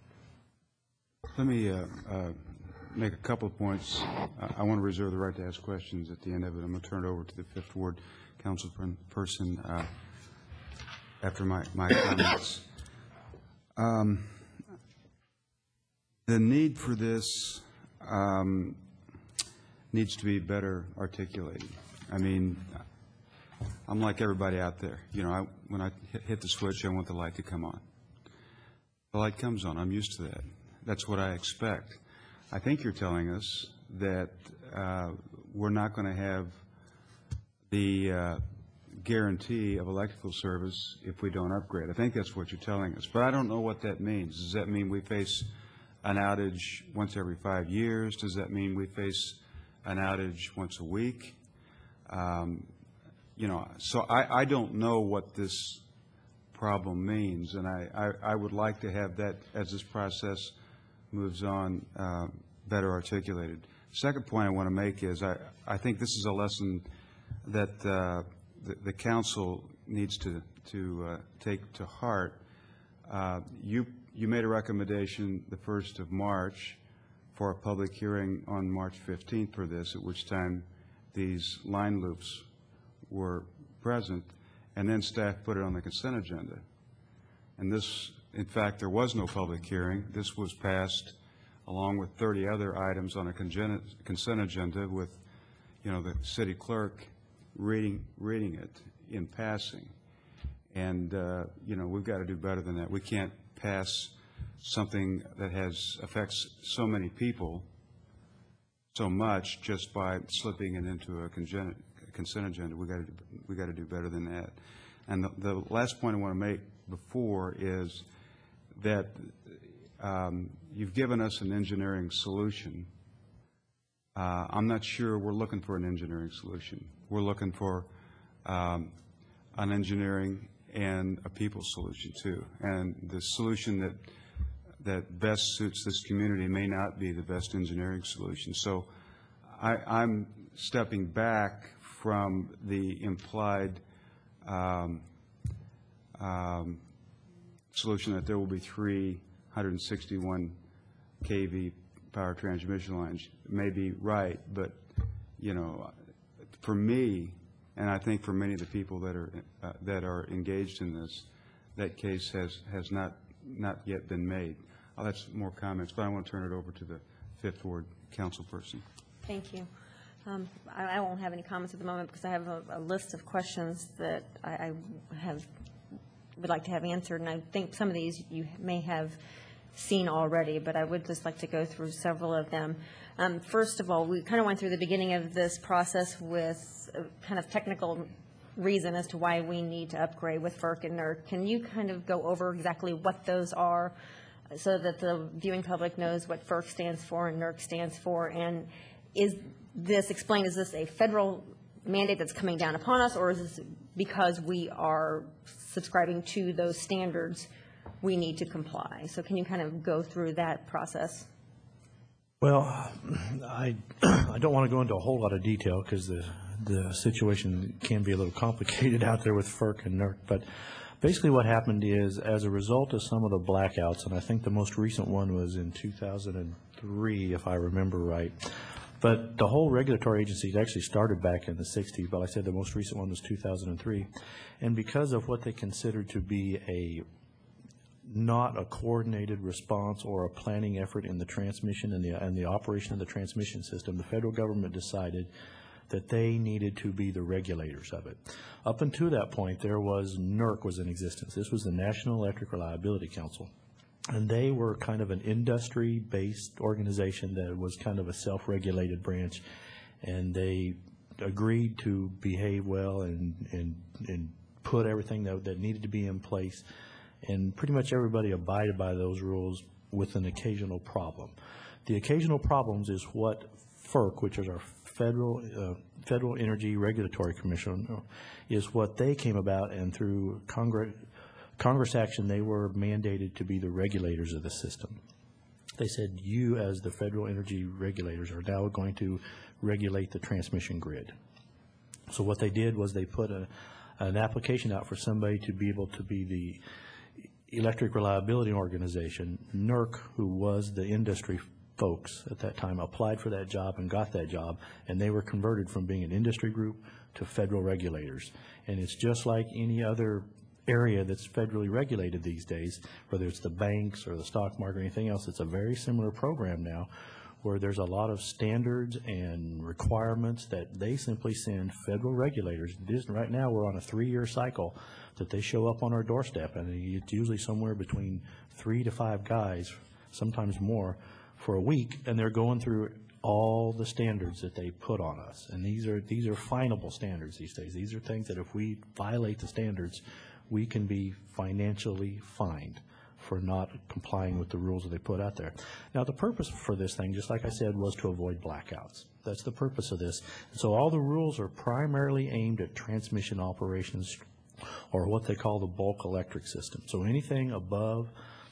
Let me uh, uh, make a couple of points. Uh, I want to reserve the right to ask questions at the end of it. I'm going to turn it over to the Fifth Ward council person uh, after my, my comments. Um, the need for this, um, needs to be better articulated. I mean, I'm like everybody out there. You know, I, when I hit, hit the switch, I want the light to come on. The light comes on. I'm used to that. That's what I expect. I think you're telling us that uh, we're not going to have the uh, guarantee of electrical service if we don't upgrade. I think that's what you're telling us. But I don't know what that means. Does that mean we face an outage once every five years? Does that mean we face an outage once a week? Um, you know, so I, I don't know what this problem means, and I, I, I would like to have that, as this process moves on, uh, better articulated. Second point I want to make is I, I think this is a lesson that uh, the, the council needs to, to uh, take to heart. Uh, you, you made a recommendation the first of March for a public hearing on March fifteenth for this, at which time these line loops were present, and then staff put it on the consent agenda. And this, in fact, there was no public hearing. This was passed along with thirty other items on a congen- consent agenda with, you know, the city clerk reading, reading it in passing. And, uh, you know, we've got to do better than that. We can't pass something that has affects so many people so much just by slipping it into a congen- consent agenda. We got to we got to do better than that. And the, the last point I want to make before is that um, you've given us an engineering solution. Uh, I'm not sure we're looking for an engineering solution. We're looking for um, an engineering and a people solution too. And the solution that that best suits this community may not be the best engineering solution. So I, I'm stepping back from the implied um, um, solution that there will be three one hundred sixty-one K V power transmission lines. It may be right, but, you know, for me, and I think for many of the people that are uh, that are engaged in this, that case has has not not yet been made. I'll have some more comments, but I want to turn it over to the Fifth Ward council person. Thank you. Um, I, I won't have any comments at the moment because I have a, a list of questions that I, I have would like to have answered, and I think some of these you may have seen already, but I would just like to go through several of them. Um, first of all, we kind of went through the beginning of this process with a kind of technical reason as to why we need to upgrade with FERC and NERC. Can you kind of go over exactly what those are so that the viewing public knows what FERC stands for and NERC stands for? And is this, explain, is this a federal mandate that's coming down upon us, or is this because we are subscribing to those standards we need to comply? So can you kind of go through that process? Well, I, I don't want to go into a whole lot of detail because the, the situation can be a little complicated out there with FERC and NERC, but basically what happened is, as a result of some of the blackouts, and I think the most recent one was in two thousand three, if I remember right, but the whole regulatory agency actually started back in the sixties, but like I said the most recent one was two thousand three, and because of what they considered to be a not a coordinated response or a planning effort in the transmission and the, and the operation of the transmission system, the federal government decided that they needed to be the regulators of it. Up until that point, there was NERC was in existence. This was the National Electric Reliability Council. And they were kind of an industry-based organization that was kind of a self-regulated branch. And they agreed to behave well and, and, and put everything that, that needed to be in place. And pretty much everybody abided by those rules with an occasional problem. The occasional problems is what FERC, which is our Federal uh, Federal Energy Regulatory Commission, is what they came about, and through Congress, Congress action, they were mandated to be the regulators of the system. They said, you as the federal energy regulators are now going to regulate the transmission grid. So what they did was they put a, an application out for somebody to be able to be the Electric Reliability Organization. NERC, who was the industry folks at that time, applied for that job and got that job, and they were converted from being an industry group to federal regulators. And it's just like any other area that's federally regulated these days, whether it's the banks or the stock market or anything else. It's a very similar program now where there's a lot of standards and requirements that they simply send federal regulators. This, right now, we're on a three-year cycle that they show up on our doorstep, and it's usually somewhere between three to five guys, sometimes more, for a week, and they're going through all the standards that they put on us. And these are these are finable standards these days. These are things that if we violate the standards, we can be financially fined for not complying with the rules that they put out there. Now, the purpose for this thing, just like I said, was to avoid blackouts. That's the purpose of this. So all the rules are primarily aimed at transmission operations, or what they call the bulk electric system. So anything above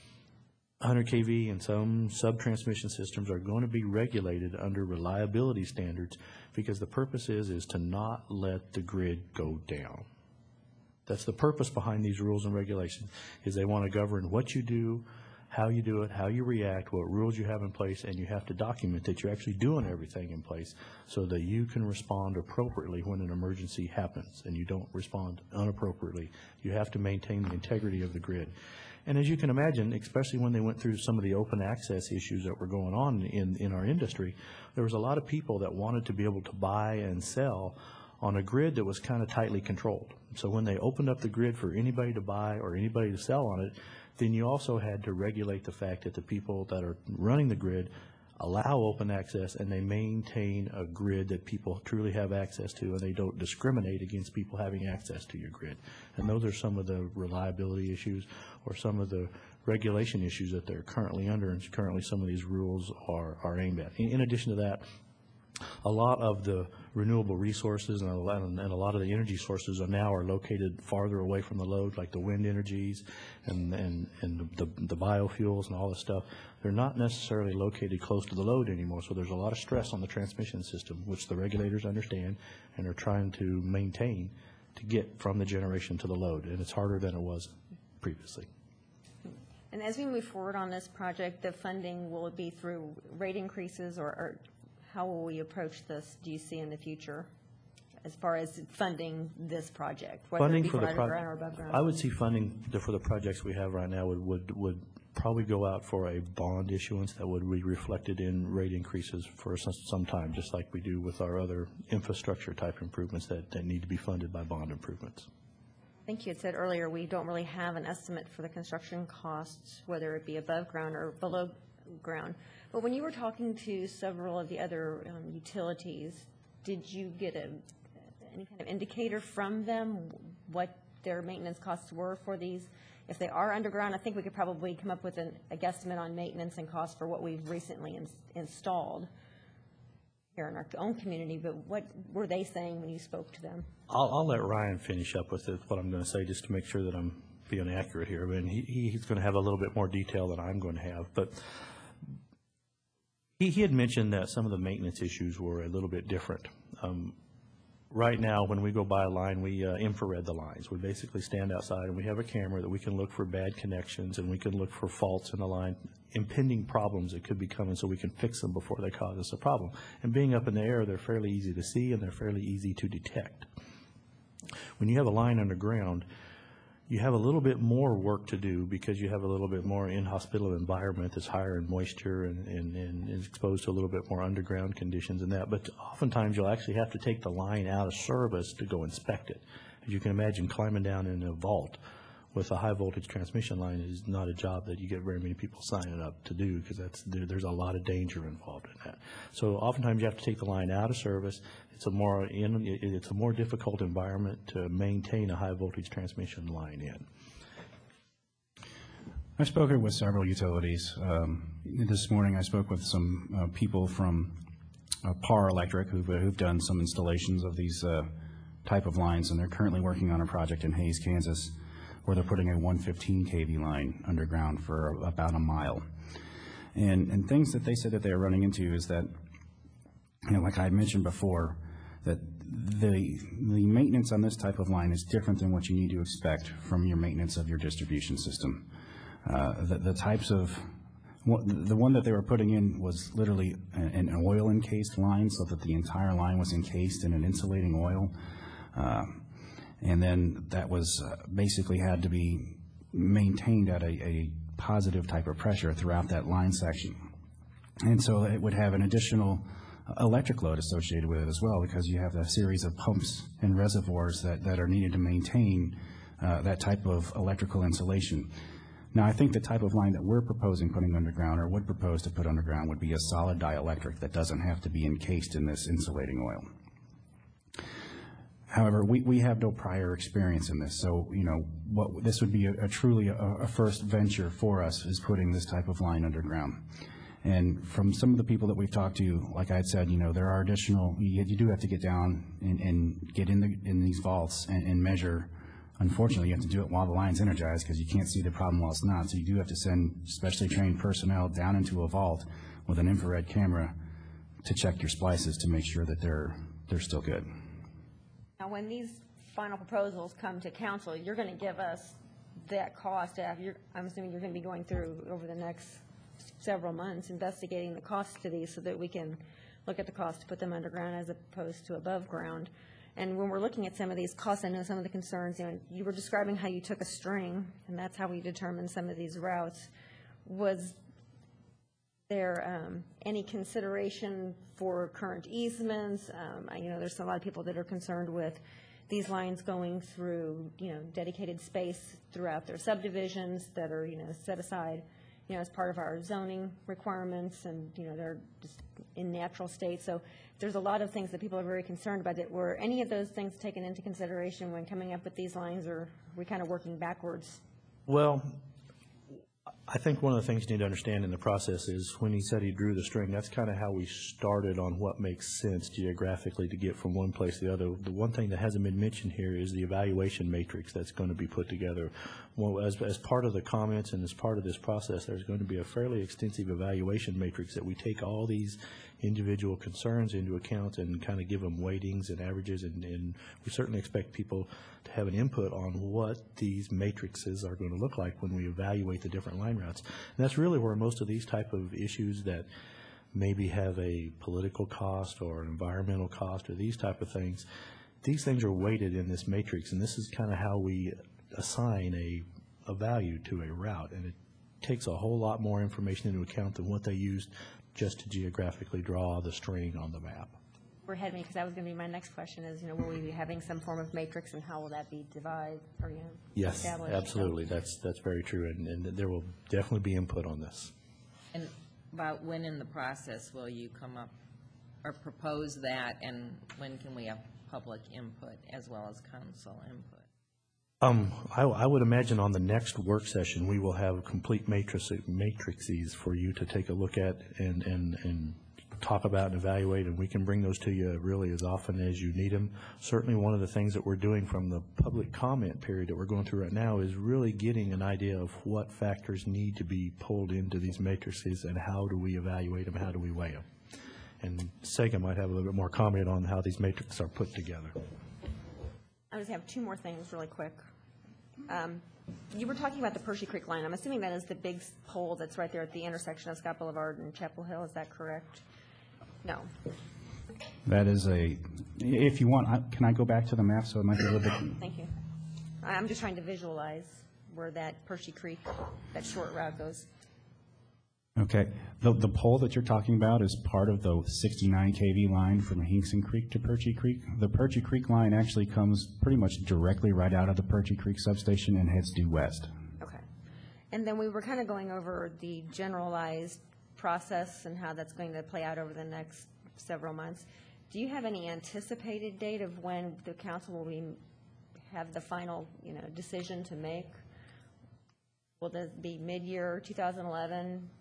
one hundred K V and some sub-transmission systems are going to be regulated under reliability standards, because the purpose is, is to not let the grid go down. That's the purpose behind these rules and regulations, is they want to govern what you do, how you do it, how you react, what rules you have in place, and you have to document that you're actually doing everything in place so that you can respond appropriately when an emergency happens, and you don't respond inappropriately. You have to maintain the integrity of the grid. And as you can imagine, especially when they went through some of the open access issues that were going on in, in our industry, there was a lot of people that wanted to be able to buy and sell on a grid that was kind of tightly controlled. So when they opened up the grid for anybody to buy or anybody to sell on it, then you also had to regulate the fact that the people that are running the grid allow open access, and they maintain a grid that people truly have access to, and they don't discriminate against people having access to your grid. And those are some of the reliability issues or some of the regulation issues that they're currently under, and currently some of these rules are, are aimed at. In, in addition to that, a lot of the renewable resources and a, lot, and a lot of the energy sources are now are located farther away from the load, like the wind energies and, and, and the, the biofuels and all this stuff. They're not necessarily located close to the load anymore, so there's a lot of stress on the transmission system, which the regulators understand and are trying to maintain to get from the generation to the load, and it's harder than it was previously. And as we move forward on this project, the funding, will it be through rate increases, or, or how will we approach this, do you see, in the future, as far as funding this project? Whether Funding it be for the underground or above ground? I would see funding the- for the projects we have right now would, would, would probably go out for a bond issuance that would be reflected in rate increases for some, some time, just like we do with our other infrastructure type improvements that, that need to be funded by bond improvements. I think you had said earlier, we don't really have an estimate for the construction costs, whether it be above ground or below ground. But when you were talking to several of the other um, utilities, did you get a, any kind of indicator from them what their maintenance costs were for these? If they are underground, I think we could probably come up with an, a guesstimate on maintenance and cost for what we've recently in, installed here in our own community, but what were they saying when you spoke to them? I'll, I'll let Ryan finish up with it, what I'm going to say, just to make sure that I'm being accurate here. I mean, he, he's going to have a little bit more detail than I'm going to have, but he, he had mentioned that some of the maintenance issues were a little bit different. Um, right now, when we go by a line, we uh, infrared the lines. We basically stand outside and we have a camera that we can look for bad connections, and we can look for faults in the line, impending problems that could be coming, so we can fix them before they cause us a problem. And being up in the air, they're fairly easy to see and they're fairly easy to detect. When you have a line underground, you have a little bit more work to do because you have a little bit more inhospitable environment that's higher in moisture and, and, and is exposed to a little bit more underground conditions and that. But oftentimes you'll actually have to take the line out of service to go inspect it. As you can imagine, climbing down in a vault with a high voltage transmission line is not a job that you get very many people signing up to do, because that's there, there's a lot of danger involved in that. So oftentimes you have to take the line out of service. It's a more in, it's a more difficult environment to maintain a high voltage transmission line in. I've spoken with several utilities. Um, this morning I spoke with some uh, people from uh, Par Electric who've, who've done some installations of these uh, type of lines, and they're currently working on a project in Hays, Kansas, where they're putting a one fifteen K V line underground for about a mile. And, and things that they said that they're running into is that, you know, like I mentioned before, that the, the maintenance on this type of line is different than what you need to expect from your maintenance of your distribution system. Uh, the, the types of, the one that they were putting in was literally an, an oil encased line, so that the entire line was encased in an insulating oil. Uh, and then that was uh, basically had to be maintained at a, a positive type of pressure throughout that line section. And so it would have an additional electric load associated with it as well, because you have a series of pumps and reservoirs that, that are needed to maintain uh, that type of electrical insulation. Now, I think the type of line that we're proposing putting underground, or would propose to put underground, would be a solid dielectric that doesn't have to be encased in this insulating oil. However, we, we have no prior experience in this, so, you know, what, this would be a, a truly a, a first venture for us, is putting this type of line underground. And from some of the people that we've talked to, like I had said, you know, there are additional, you, you do have to get down and, and get in, the, in these vaults and, and measure. Unfortunately, you have to do it while the line's energized, because you can't see the problem while it's not, so you do have to send specially trained personnel down into a vault with an infrared camera to check your splices to make sure that they're, they're still good. Now, when these final proposals come to council, you're going to give us that cost. Af- you're- I'm assuming you're going to be going through over the next several months investigating the costs to these, so that we can look at the cost to put them underground as opposed to above ground. And when we're looking at some of these costs, I know some of the concerns, you know, you were describing how you took a string, and that's how we determined some of these routes. Was there um, any consideration for current easements? Um, I- You know, there's a lot of people that are concerned with these lines going through, you know, dedicated space throughout their subdivisions that are, you know, set aside, you know, as part of our zoning requirements, and, you know, they're just in natural state. So there's a lot of things that people are very concerned about. That were any of those things taken into consideration when coming up with these lines, or are we kind of working backwards? Well, I think one of the things you need to understand in the process is when he said he drew the string, that's kind of how we started on what makes sense geographically to get from one place to the other. The one thing that hasn't been mentioned here is the evaluation matrix that's going to be put together. Well, as, as part of the comments and as part of this process, there's going to be a fairly extensive evaluation matrix that we take all these individual concerns into account and kind of give them weightings and averages, and, and we certainly expect people to have an input on what these matrices are going to look like when we evaluate the different line routes. And that's really where most of these type of issues that maybe have a political cost or an environmental cost or these type of things, these things are weighted in this matrix, and this is kind of how we assign a, a value to a route, and it takes a whole lot more information into account than what they used just to geographically draw the string on the map. We're ahead of me, because that was going to be my next question is, you know, will we be having some form of matrix, and how will that be divided, or, you know, Yes, established? absolutely. That's, that's very true, and, and there will definitely be input on this. And about when in the process will you come up or propose that, and when can we have public input as well as council input? Um, I, I would imagine on the next work session, we will have complete matrix, matrices for you to take a look at and, and, and talk about and evaluate, and we can bring those to you really as often as you need them. Certainly one of the things that we're doing from the public comment period that we're going through right now is really getting an idea of what factors need to be pulled into these matrices, and how do we evaluate them, how do we weigh them. And Sega might have a little bit more comment on how these matrices are put together. I just have two more things really quick. Um, You were talking about the Pershing Creek line. I'm assuming that is the big pole that's right there at the intersection of Scott Boulevard and Chapel Hill. Is that correct? No. That is a, if you want, I- can I go back to the map so it might be a little bit? Thank you. I- I'm just trying to visualize where that Pershing Creek, that short route goes. Okay. The, the pole that you're talking about is part of the sixty-nine K V line from Hinkson Creek to Perchie Creek. The Perchie Creek line actually comes pretty much directly right out of the Perchie Creek substation and heads due west. Okay. And then we were kind of going over the generalized process and how that's going to play out over the next several months. Do you have any anticipated date of when the council will be, have the final, you know, decision to make? Will this be mid-year two thousand eleven?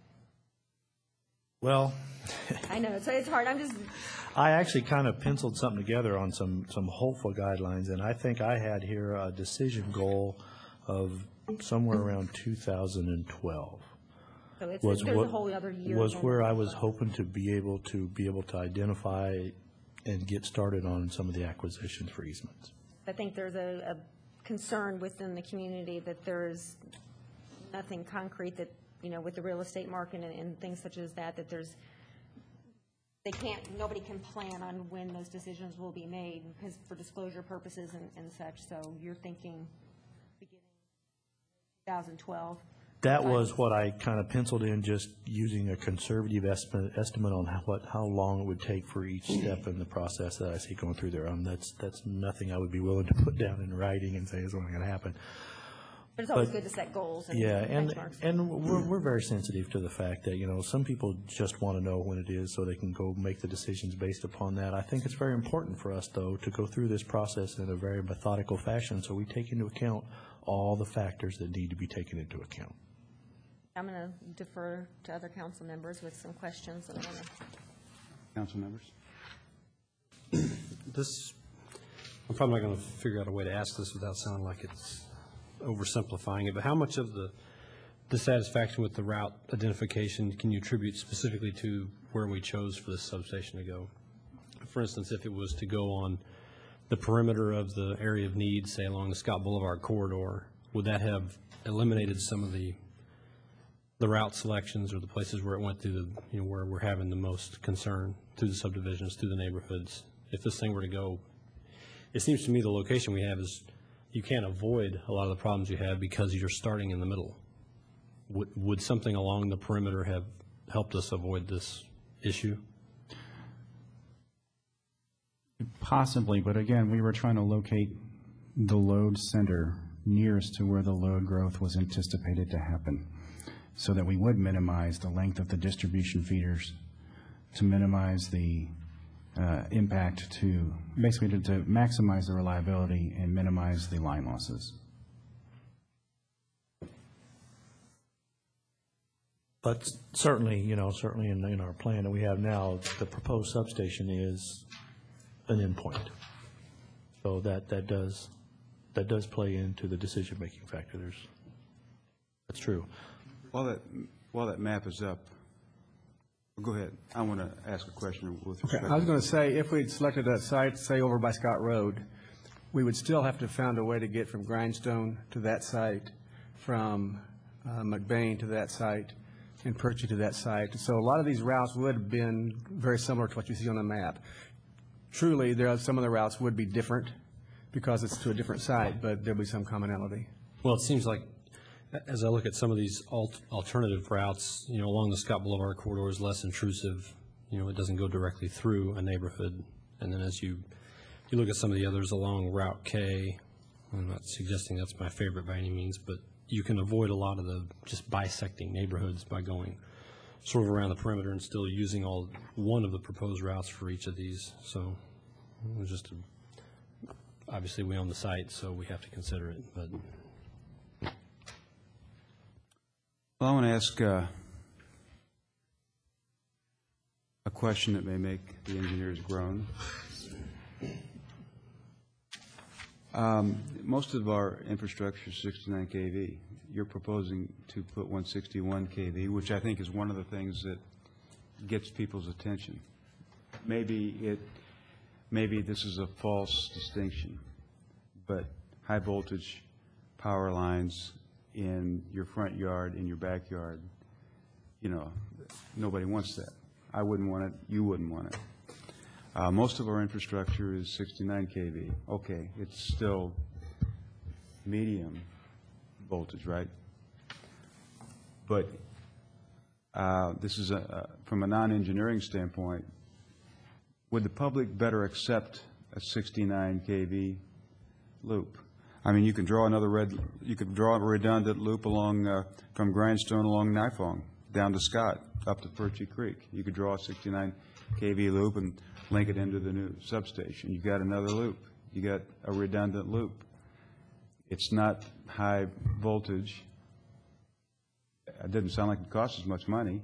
Well, I know, so it's hard, I'm just, I actually kind of penciled something together on some, some hopeful guidelines, and I think I had here a decision goal of somewhere around two thousand twelve. so it's, Was there's a what- whole other year. Was in where I there. was hoping to be able to, be able to identify and get started on some of the acquisitions for easements. I think there's a, a concern within the community that there's nothing concrete that, you know, with the real estate market and, and things such as that, that there's, they can't, nobody can plan on when those decisions will be made because for disclosure purposes and, and such. So you're thinking beginning two thousand twelve. That was what I kind of penciled in, just using a conservative estimate, estimate on how, what, how long it would take for each step in the process that I see going through there. Um, that's, that's nothing I would be willing to put down in writing and say is what's going to happen. But it's always But- good to set goals and Yeah, and, benchmarks. and we're, we're very sensitive to the fact that, you know, some people just want to know when it is so they can go make the decisions based upon that. I think it's very important for us, though, to go through this process in a very methodical fashion so we take into account all the factors that need to be taken into account. I'm going to defer to other council members with some questions that I want to. Council members? This, I'm probably not going to figure out a way to ask this without sounding like it's oversimplifying it, but how much of the dissatisfaction with the route identification can you attribute specifically to where we chose for this substation to go? For instance, if it was to go on the perimeter of the area of need, say along the Scott Boulevard corridor, would that have eliminated some of the the route selections or the places where it went through the, you know, where we're having the most concern through the subdivisions, through the neighborhoods? If this thing were to go, it seems to me the location we have is, you can't avoid a lot of the problems you have because you're starting in the middle. Would, would something along the perimeter have helped us avoid this issue? Possibly, but again, we were trying to locate the load center nearest to where the load growth was anticipated to happen, so that we would minimize the length of the distribution feeders, to minimize the uh, impact to, basically to, to maximize the reliability and minimize the line losses. But certainly, you know, certainly in, in our plan that we have now, the proposed substation is an endpoint. So that, that does, that does play into the decision-making factor. There's, that's true. While that, while that map is up, go ahead. I want to ask a question with Okay, respect. I was going to say, if we'd selected a site, say over by Scott Road, we would still have to found a way to get from Grindstone to that site, from uh, McBain to that site, and Perchie to that site. So a lot of these routes would have been very similar to what you see on the map. Truly, there are, some of the routes would be different because it's to a different site, but there'll be some commonality. Well, it seems like, as I look at some of these alt- alternative routes, you know, along the Scott Boulevard corridor is less intrusive. You know, it doesn't go directly through a neighborhood. And then as you, you look at some of the others along Route K, I'm not suggesting that's my favorite by any means, but you can avoid a lot of the just bisecting neighborhoods by going sort of around the perimeter and still using all, one of the proposed routes for each of these. So it was just, a, obviously we own the site, so we have to consider it, but. Well, I want to ask uh, a question that may make the engineers groan. Um, Most of our infrastructure is sixty-nine K V. You're proposing to put one sixty-one K V, which I think is one of the things that gets people's attention. Maybe it, maybe this is a false distinction, but high voltage power lines in your front yard, in your backyard, you know, nobody wants that. I wouldn't want it, you wouldn't want it. Uh, most of our infrastructure is sixty-nine K V. Okay, it's still medium voltage, right? But uh, this is, a, a, from a non-engineering standpoint, would the public better accept a sixty-nine K V loop? I mean, you can draw another red, you could draw a redundant loop along, uh, from Grindstone along Nifong, down to Scott, up to Perchie Creek. You could draw a sixty-nine K V loop and link it into the new substation. You got another loop. You got a redundant loop. It's not high voltage. It doesn't sound like it costs as much money.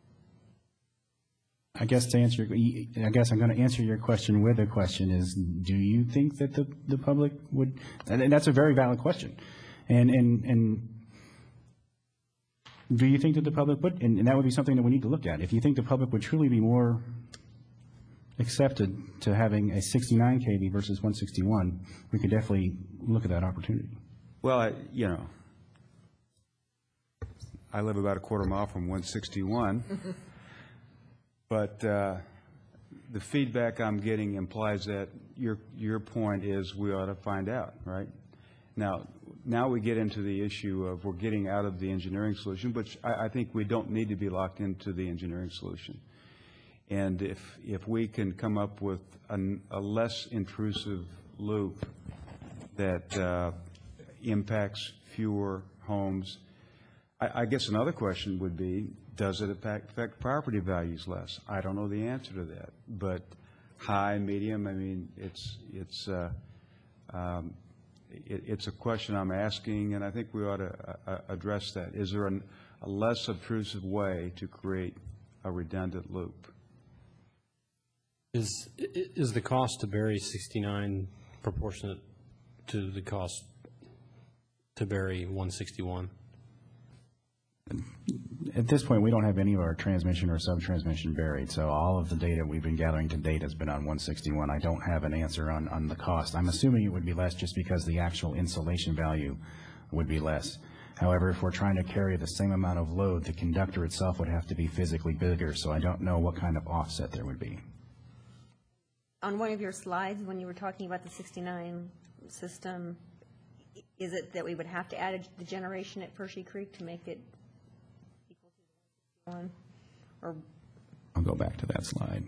I guess to answer, your- I guess I'm going to answer your question with a question is, do you think that the, the public would, and that's a very valid question. And, and, and do you think that the public would, and, and that would be something that we need to look at. If you think the public would truly be more accepted to having a sixty-nine K V versus one sixty-one, we could definitely look at that opportunity. Well, I, you know, I live about a quarter mile from one sixty-one, but uh, the feedback I'm getting implies that your your point is we ought to find out, right? Now, now we get into the issue of we're getting out of the engineering solution, which I, I think we don't need to be locked into the engineering solution. And if, if we can come up with an, a less intrusive loop that uh, impacts fewer homes, I, I guess another question would be, does it affect, affect property values less? I don't know the answer to that, but high, medium, I mean, it's, it's, uh, um, it, it's a question I'm asking, and I think we ought to uh, address that. Is there an, a less obtrusive way to create a redundant loop? Is, i- is the cost to bury sixty-nine proportionate to the cost to bury one sixty-one? At this point, we don't have any of our transmission or sub-transmission buried, so all of the data we've been gathering to date has been on one sixty-one. I don't have an answer on, on the cost. I'm assuming it would be less just because the actual insulation value would be less. However, if we're trying to carry the same amount of load, the conductor itself would have to be physically bigger, so I don't know what kind of offset there would be. On one of your slides, when you were talking about the sixty-nine system, i- is it that we would have to add a- the generation at Pershing Creek to make it equal to the one? Or, I'll go back to that slide.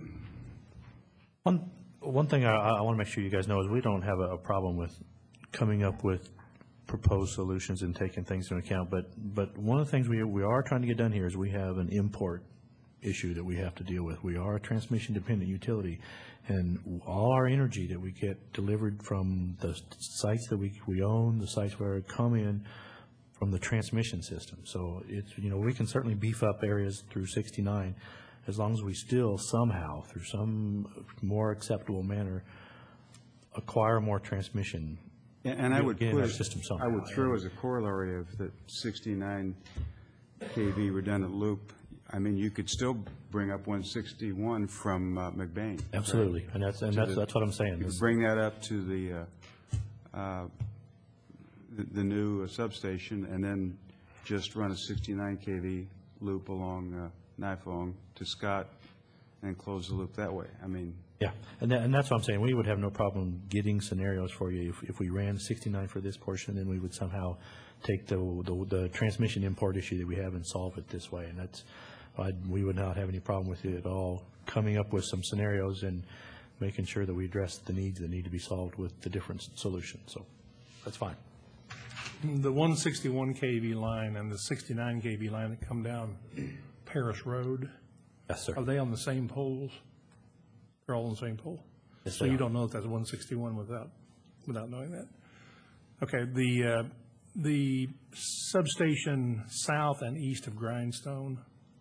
One, one thing I, I want to make sure you guys know is we don't have a, a problem with coming up with proposed solutions and taking things into account, but, but one of the things we, we are trying to get done here is we have an import issue that we have to deal with. We are a transmission-dependent utility, and all our energy that we get delivered from the sites that we, we own, the sites where it come in from the transmission system. So it's, you know, we can certainly beef up areas through sixty-nine as long as we still somehow, through some more acceptable manner, acquire more transmission. And and I would Get in our put, system I would somehow, throw as a corollary of the sixty-nine K V redundant loop, I mean, you could still bring up one sixty-one from uh, McBain. Absolutely, and that's, and To that's, the- that's what I'm saying. You is- could bring that up to the, uh, uh, the the new uh, substation, and then just run a sixty-nine K V loop along uh, Nifong to Scott, and close the loop that way. I mean, Yeah, and that, and that's what I'm saying. We would have no problem getting scenarios for you if, if we ran sixty-nine for this portion, then we would somehow take the, the, the transmission import issue that we have and solve it this way. And that's, I, we would not have any problem with it at all, coming up with some scenarios and making sure that we address the needs that need to be solved with the different solutions. So that's fine. The one sixty-one K V line and the sixty-nine K V line that come down Paris Road, Yes, sir. are they on the same poles? They're all on the same pole? Yes, So they you are. don't know if that's one sixty-one without, without knowing that? Okay, the, uh, the substation south and east of Grindstone,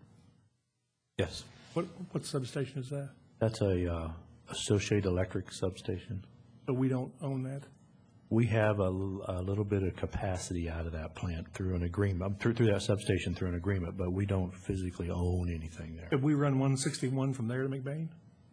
Yes. what, what substation is that? That's a uh, Associated Electric substation. So we don't own that? We have a, l- a little bit of capacity out of that plant through an agreement, um, through, through that substation through an agreement, but we don't physically own anything there. Could we run one sixty-one from there to McBain?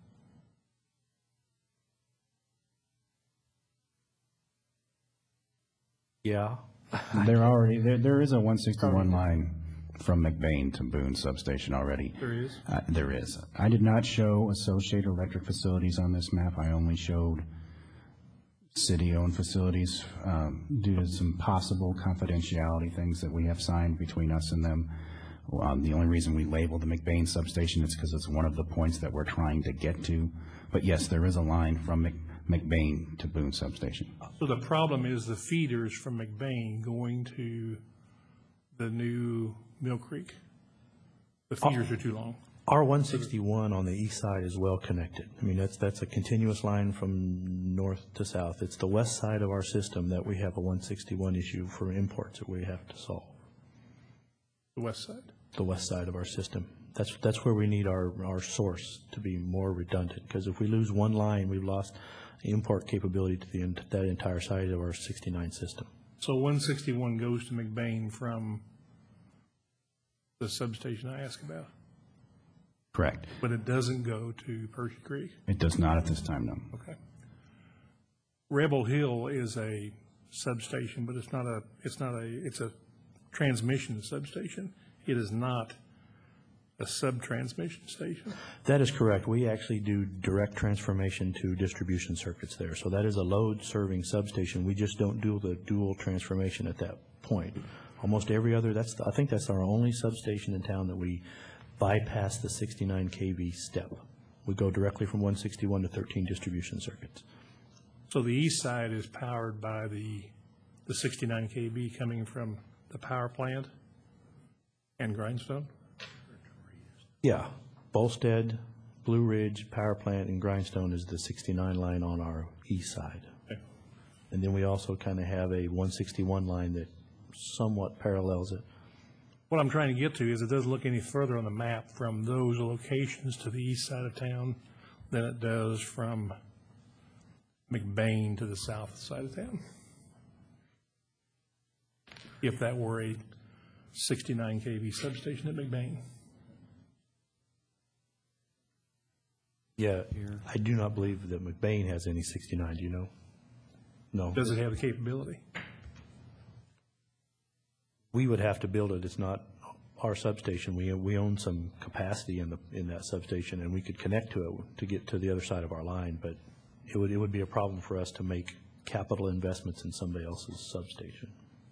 Yeah. There already, there, there is a one sixty-one line from McBain to Boone substation already. There is? Uh, There is. I did not show Associated Electric facilities on this map. I only showed city-owned facilities um, due to some possible confidentiality things that we have signed between us and them. Um, The only reason we labeled the McBain substation is because it's one of the points that we're trying to get to. But yes, there is a line from Mc- McBain to Boone substation. So the problem is the feeders from McBain going to the new Mill Creek? The feeders are too long. Our one sixty-one on the east side is well connected. I mean, that's, that's a continuous line from north to south. It's the west side of our system that we have a one sixty-one issue for imports that we have to solve, The west side. the west side of our system. That's, that's where we need our, our source to be more redundant, because if we lose one line, we've lost import capability to the, en- that entire side of our sixty-nine system. So one sixty-one goes to McBain from the substation I asked about, Correct. but it doesn't go to Pershing Creek? It does not at this time, no. Okay. Rebel Hill is a substation, but it's not a, it's not a, it's a transmission substation. It is not a sub-transmission station? That is correct. We actually do direct transformation to distribution circuits there. So that is a load-serving substation. We just don't do the dual transformation at that point. Almost every other, that's, the- I think that's our only substation in town that we bypass the sixty-nine K V step. We go directly from one sixty-one to thirteen distribution circuits. So the east side is powered by the, the sixty-nine K V coming from the power plant and Grindstone? Yeah, Bolstead, Blue Ridge, Power Plant, and Grindstone is the sixty-nine line on our east side. Okay. And then we also kind of have a one sixty-one line that somewhat parallels it. What I'm trying to get to is it doesn't look any further on the map from those locations to the east side of town than it does from McBain to the south side of town. If that were a sixty-nine K V substation at McBain. Yeah, I do not believe that McBain has any sixty-nine, do you know? No. Does it have the capability? We would have to build it. It's not our substation. We, we own some capacity in the, in that substation, and we could connect to it to get to the other side of our line, but it would, it would be a problem for us to make capital investments in somebody else's substation.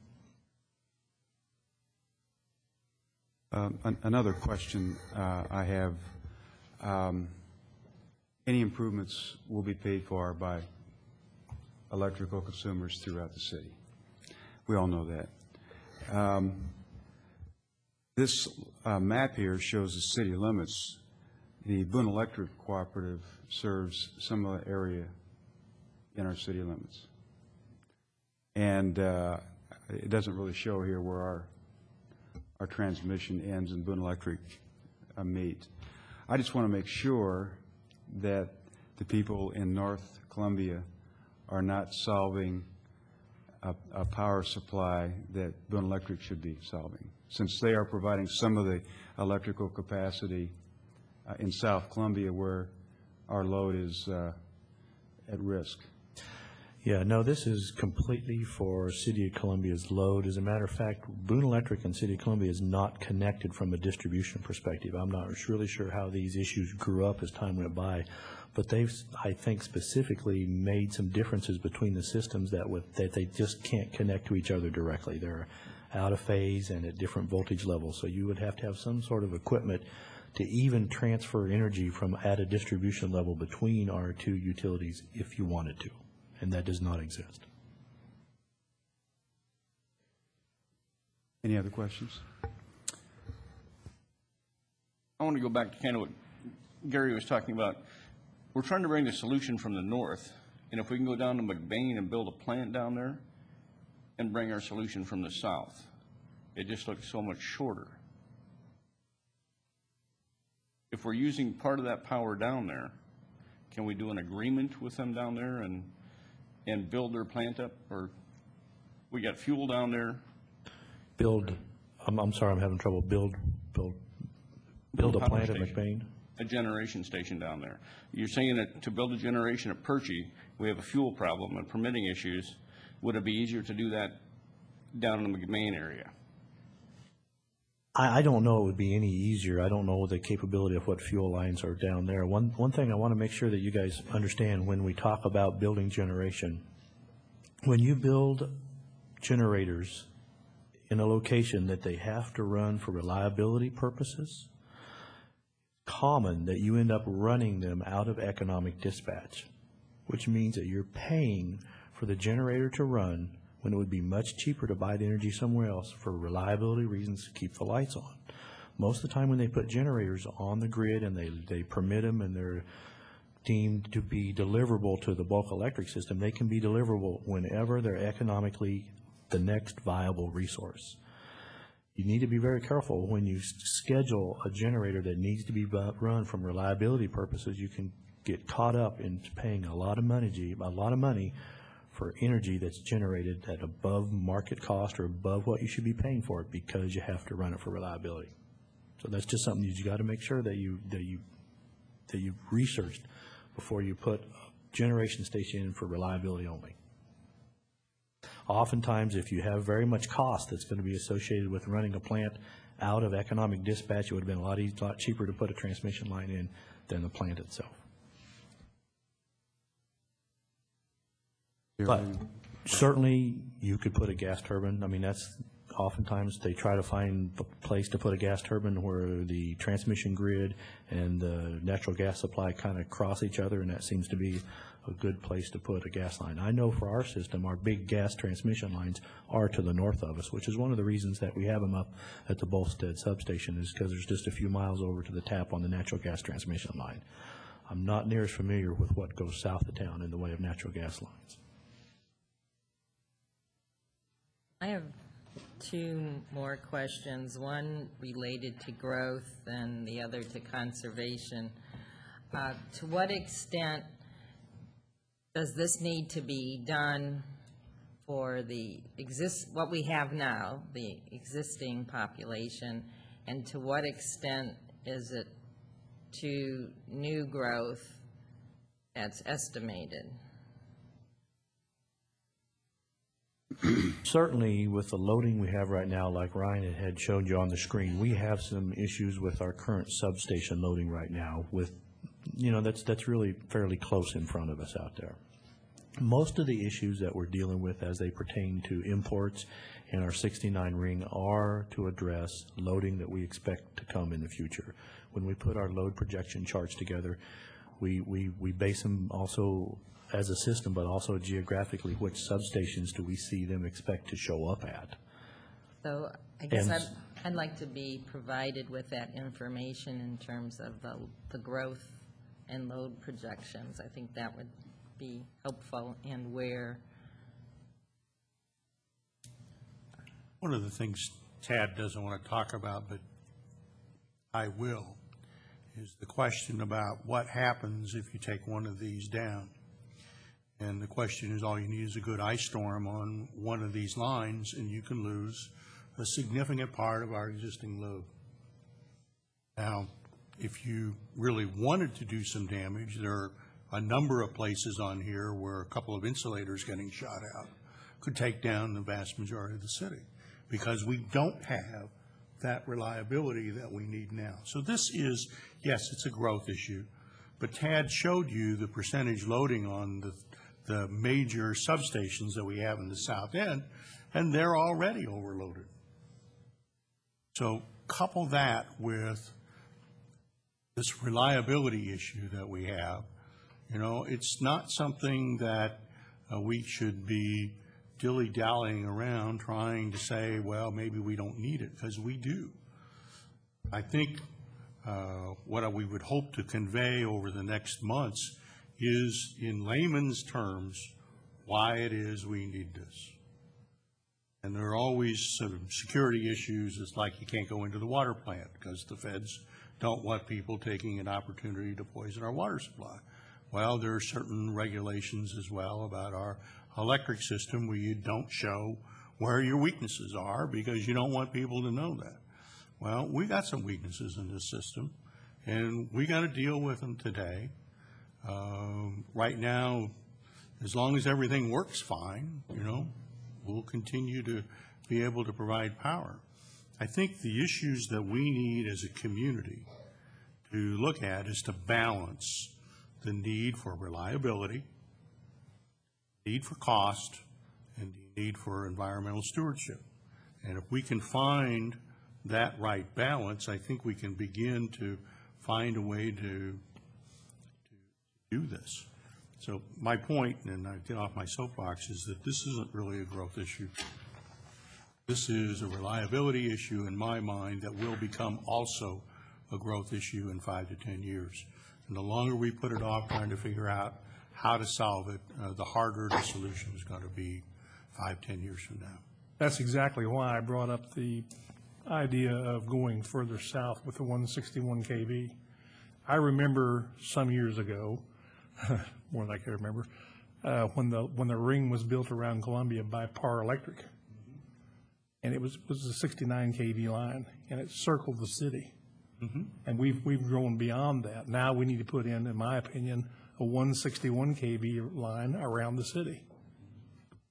Um, an- Another question uh, I have, um, any improvements will be paid for by electrical consumers throughout the city. We all know that. Um, This uh, map here shows the city limits. The Boone Electric Cooperative serves some of the area in our city limits. And uh, it doesn't really show here where our our transmission ends and Boone Electric uh, meet. I just want to make sure that the people in North Columbia are not solving a, a power supply that Boone Electric should be solving, since they are providing some of the electrical capacity uh, in South Columbia where our load is uh, at risk. Yeah, no, this is completely for City of Columbia's load. As a matter of fact, Boone Electric and City of Columbia is not connected from a distribution perspective. I'm not really sure how these issues grew up as time went by, but they've, I think, specifically made some differences between the systems that would, that they just can't connect to each other directly. They're out of phase and at different voltage levels, so you would have to have some sort of equipment to even transfer energy from at a distribution level between our two utilities if you wanted to. And that does not exist. Any other questions? I want to go back to kind of what Gary was talking about. We're trying to bring the solution from the north, and if we can go down to McBain and build a plant down there and bring our solution from the south, it just looks so much shorter. If we're using part of that power down there, can we do an agreement with them down there and and build their plant up? Or we got fuel down there? Build, I'm, I'm sorry, I'm having trouble. Build, build, build a Power plant at station. McBain? A generation station down there. You're saying that to build a generation at Perchie, we have a fuel problem and permitting issues. Would it be easier to do that down in the McBain area? I, I don't know it would be any easier. I don't know the capability of what fuel lines are down there. One, one thing I want to make sure that you guys understand when we talk about building generation, when you build generators in a location that they have to run for reliability purposes, common that you end up running them out of economic dispatch, which means that you're paying for the generator to run when it would be much cheaper to buy the energy somewhere else for reliability reasons to keep the lights on. Most of the time when they put generators on the grid and they, they permit them and they're deemed to be deliverable to the bulk electric system, they can be deliverable whenever they're economically the next viable resource. You need to be very careful when you schedule a generator that needs to be run from reliability purposes. You can get caught up in paying a lot of money, a lot of money for energy that's generated at above market cost or above what you should be paying for it because you have to run it for reliability. So that's just something you got to make sure that you that you that you've researched before you put a generation station in for reliability only. Oftentimes, if you have very much cost that's going to be associated with running a plant out of economic dispatch, it would have been a lot, eas- lot cheaper to put a transmission line in than the plant itself. But certainly, you could put a gas turbine. I mean, that's oftentimes they try to find a place to put a gas turbine where the transmission grid and the natural gas supply kind of cross each other, and that seems to be a good place to put a gas line. I know for our system, our big gas transmission lines are to the north of us, which is one of the reasons that we have them up at the Bolstead substation, is because there's just a few miles over to the tap on the natural gas transmission line. I'm not near as familiar with what goes south of town in the way of natural gas lines. I have two more questions, one related to growth and the other to conservation. Uh, To what extent does this need to be done for the exist, what we have now, the existing population, and to what extent is it to new growth that's estimated? Certainly, with the loading we have right now, like Ryan had showed you on the screen, we have some issues with our current substation loading right now with, you know, that's, that's really fairly close in front of us out there. Most of the issues that we're dealing with as they pertain to imports in our sixty-nine ring are to address loading that we expect to come in the future. When we put our load projection charts together, we, we, we base them also as a system, but also geographically, which substations do we see them expect to show up at? So I guess And- I'd, I'd like to be provided with that information in terms of the, the growth and load projections. I think that would be helpful, and where. One of the things Tad doesn't want to talk about, but I will, is the question about what happens if you take one of these down. And the question is, all you need is a good ice storm on one of these lines, and you can lose a significant part of our existing load. Now, if you really wanted to do some damage, there are a number of places on here where a couple of insulators getting shot out could take down the vast majority of the city, because we don't have that reliability that we need now. So this is, yes, it's a growth issue, but Tad showed you the percentage loading on the the major substations that we have in the south end, and they're already overloaded. So couple that with this reliability issue that we have, you know, it's not something that uh, we should be dilly-dallying around trying to say, well, maybe we don't need it, because we do. I think uh, what we would hope to convey over the next months is, in layman's terms, why it is we need this. And there are always sort of security issues. It's like you can't go into the water plant because the feds don't want people taking an opportunity to poison our water supply. Well, there are certain regulations as well about our electric system where you don't show where your weaknesses are because you don't want people to know that. Well, we got some weaknesses in this system, and we got to deal with them today. Um, right now, as long as everything works fine, you know, we'll continue to be able to provide power. I think the issues that we need as a community to look at is to balance the need for reliability, need for cost, and the need for environmental stewardship. And if we can find that right balance, I think we can begin to find a way to do this. So my point, and I get off my soapbox, is that this isn't really a growth issue. This is a reliability issue in my mind that will become also a growth issue in five to ten years. And the longer we put it off trying to figure out how to solve it, uh, the harder the solution is going to be five, ten years from now. That's exactly why I brought up the idea of going further south with the one sixty-one K V. I remember some years ago, more than I can remember, uh, when the when the ring was built around Columbia by Par Electric, and it was was a sixty-nine K V line, and it circled the city. Mm-hmm. And we've we've grown beyond that. Now we need to put in, in my opinion, a one sixty-one K V line around the city.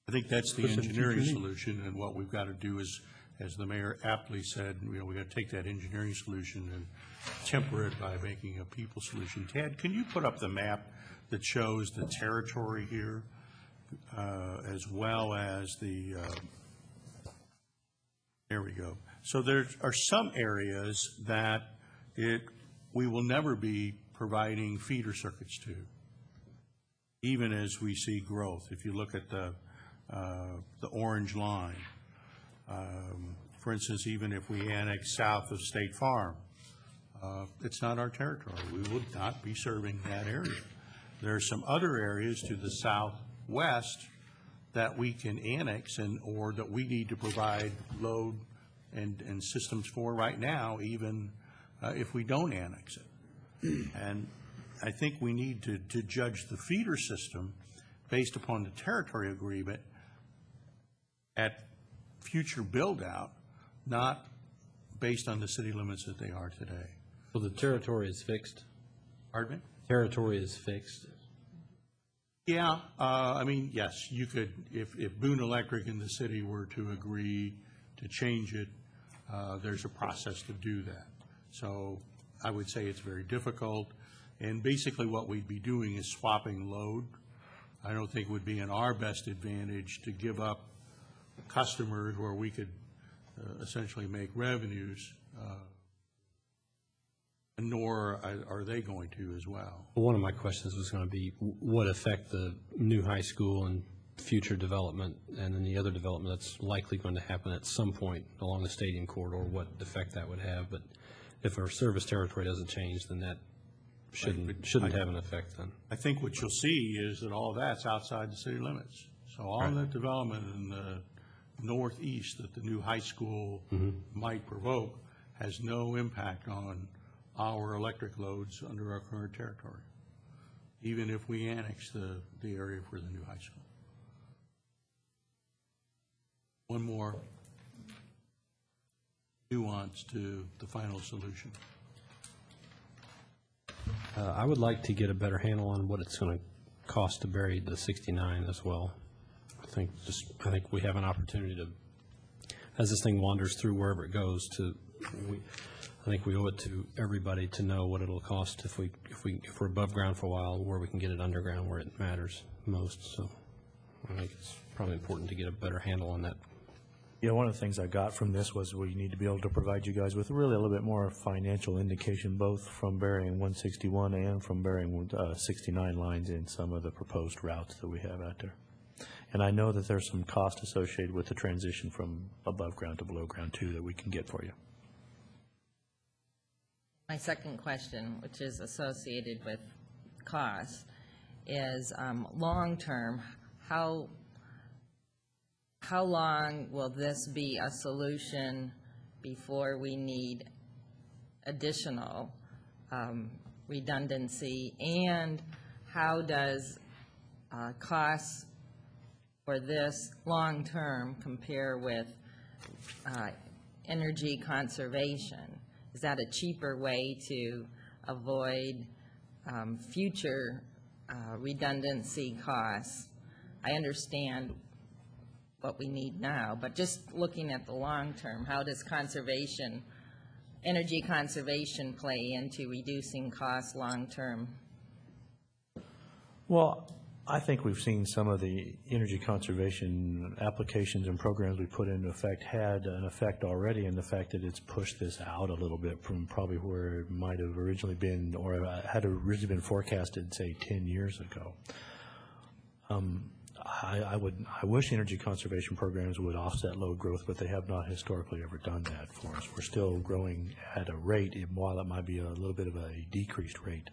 I think that's the Push it to engineering future need. solution, and what we've got to do is, as the mayor aptly said, you know, we got to take that engineering solution and temper it by making a people solution. Tad, can you put up the map that shows the territory here, uh, as well as the, uh, there we go. So there are some areas that it, we will never be providing feeder circuits to, even as we see growth. If you look at the, uh, the orange line, um, for instance, even if we annex south of State Farm, uh, it's not our territory. We would not be serving that area. There are some other areas to the southwest that we can annex and, or that we need to provide load and, and systems for right now, even uh, if we don't annex it. And I think we need to, to judge the feeder system based upon the territory agreement at future build-out, not based on the city limits that they are today. So the territory is fixed? Pardon me? Territory is fixed? Yeah, uh, I mean, yes, you could, if, if Boone Electric and the city were to agree to change it, uh, there's a process to do that. So I would say it's very difficult, and basically what we'd be doing is swapping load. I don't think it would be in our best advantage to give up customers where we could uh, essentially make revenues, uh, nor are- are they going to as well. Well, one of my questions was going to be, w- what effect the new high school and future development, and then the other development that's likely going to happen at some point along the stadium corridor, what effect that would have. But if our service territory doesn't change, then that shouldn't, shouldn't have an effect then. I think what you'll see is that all of that's outside the city limits. So all of that development in the northeast that the new high school might provoke has no impact on our electric loads under our current territory, even if we annex the, the area for the new high school. One more nuance to the final solution. Uh, I would like to get a better handle on what it's going to cost to bury the sixty-nine as well. I think just, I think we have an opportunity to, as this thing wanders through wherever it goes, to, we, I think we owe it to everybody to know what it'll cost if we, if we, if we're above ground for a while, where we can get it underground where it matters most. So I think it's probably important to get a better handle on that. Yeah, one of the things I got from this was we need to be able to provide you guys with really a little bit more financial indication, both from burying one sixty-one and from burying uh, sixty-nine lines in some of the proposed routes that we have out there. And I know that there's some cost associated with the transition from above ground to below ground too that we can get for you. My second question, which is associated with cost, is um, long-term, how, how long will this be a solution before we need additional um, redundancy? And how does uh, costs for this long-term compare with uh, energy conservation? Is that a cheaper way to avoid um, future uh, redundancy costs? I understand what we need now, but just looking at the long term, how does conservation, energy conservation play into reducing costs long term? Well, I think we've seen some of the energy conservation applications and programs we put into effect had an effect already in the fact that it's pushed this out a little bit from probably where it might have originally been, or had originally been forecasted, say, ten years ago. Um, I, I would, I wish energy conservation programs would offset load growth, but they have not historically ever done that for us. We're still growing at a rate, while it might be a little bit of a decreased rate.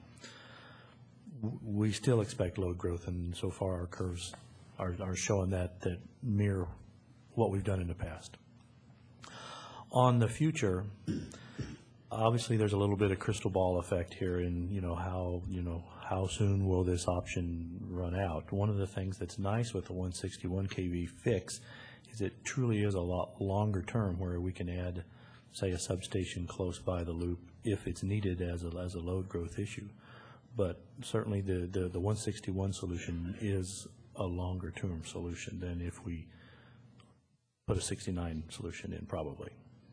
We still expect load growth, and so far our curves are, are showing that, that mirror what we've done in the past. On the future, obviously there's a little bit of crystal ball effect here in, you know, how, you know, how soon will this option run out? One of the things that's nice with the one sixty-one K V fix is it truly is a lot longer term where we can add, say, a substation close by the loop if it's needed as a, as a load growth issue. But certainly the, the, the one sixty-one solution is a longer-term solution than if we put a sixty-nine solution in, probably.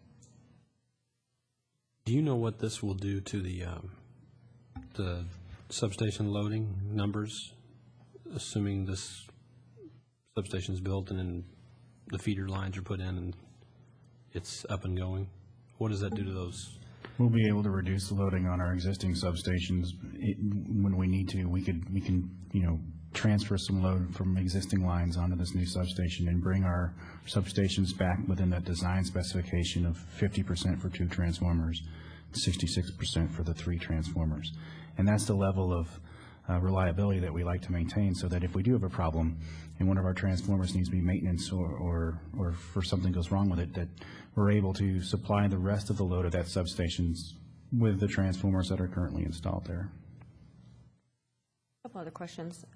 Do you know what this will do to the, um, the substation loading numbers, assuming this substation's built and then the feeder lines are put in and it's up and going? What does that do to those? We'll be able to reduce the loading on our existing substations it- when we need to. We could, we can, you know, transfer some load from existing lines onto this new substation and bring our substations back within that design specification of fifty percent for two transformers, sixty-six percent for the three transformers. And that's the level of uh, reliability that we like to maintain, so that if we do have a problem and one of our transformers needs to be maintenance or, or, or for something goes wrong with it, that we're able to supply the rest of the load of that substations with the transformers that are currently installed there. Couple other questions.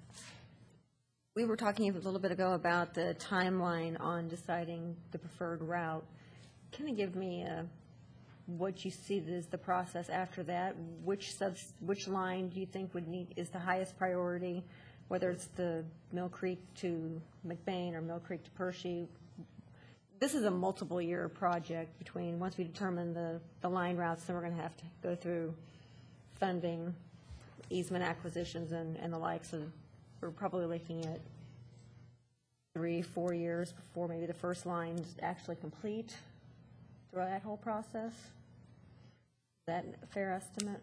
We were talking a little bit ago about the timeline on deciding the preferred route. Can you give me uh, what you see as the process after that? Which subs, which line do you think would need, is the highest priority, whether it's the Mill Creek to McBain or Mill Creek to Pershing? This is a multiple-year project between, once we determine the, the line routes, then we're going to have to go through funding, easement acquisitions, and, and the like. So we're probably looking at three, four years before maybe the first line's actually complete through that whole process. Is that a fair estimate?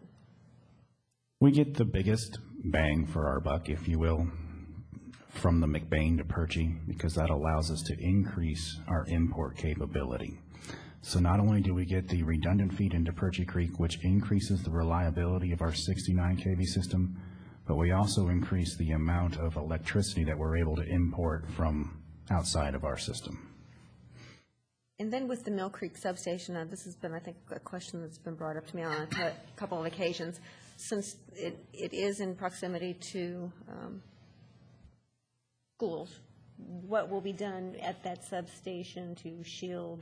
We get the biggest bang for our buck, if you will, from the McBain to Perchie, because that allows us to increase our import capability. So not only do we get the redundant feed into Perchie Creek, which increases the reliability of our sixty-nine K V system, but we also increase the amount of electricity that we're able to import from outside of our system. And then with the Mill Creek substation, uh, this has been, I think, a question that's been brought up to me on a t- couple of occasions. Since it, it is in proximity to um, schools, what will be done at that substation to shield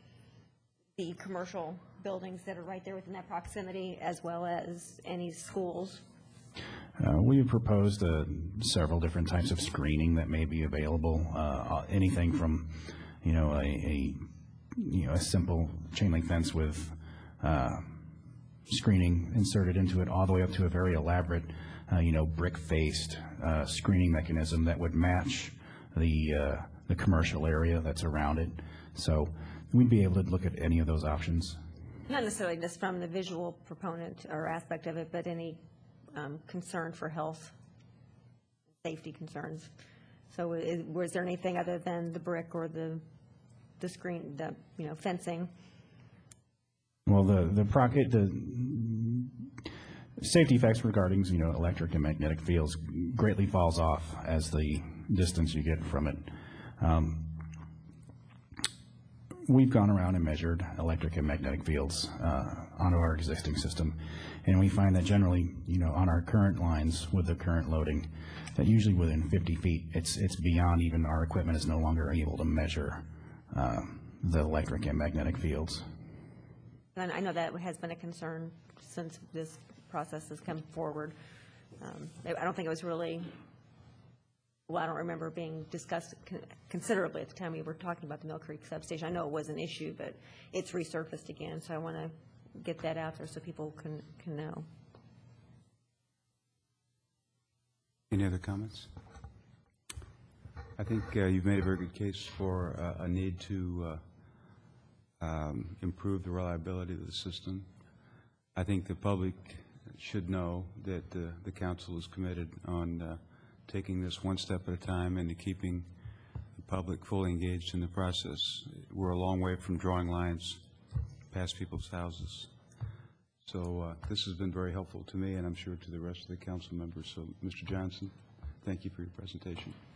the commercial buildings that are right there within that proximity, as well as any schools? Uh, we have proposed uh, several different types of screening that may be available. Uh, anything from, you know, a, a you know a simple chain link fence with uh, screening inserted into it, all the way up to a very elaborate, uh, you know, brick-faced uh, screening mechanism that would match the uh, the commercial area that's around it. So we'd be able to look at any of those options. Not necessarily just from the visual proponent or aspect of it, but any um, concern for health, safety concerns. So is, was there anything other than the brick or the the screen, the, you know, fencing? Well, the the, proc- the safety effects regarding, you know, electric and magnetic fields greatly falls off as the distance you get from it. Um, we've gone around and measured electric and magnetic fields uh, onto our existing system, and we find that generally, you know, on our current lines with the current loading, that usually within fifty feet, it's it's beyond even our equipment is no longer able to measure uh, the electric and magnetic fields. And I know that has been a concern since this process has come forward. Um, I don't think it was really, well, I don't remember being discussed con- considerably at the time we were talking about the Mill Creek substation. I know it was an issue, but it's resurfaced again, so I want to get that out there so people can, can know. Any other comments? I think uh, you've made a very good case for uh, a need to uh, um, improve the reliability of the system. I think the public should know that uh, the council is committed on uh, taking this one step at a time and to keeping the public fully engaged in the process. We're a long way from drawing lines past people's houses. So uh, this has been very helpful to me, and I'm sure to the rest of the council members. So, Mister Johnson, thank you for your presentation.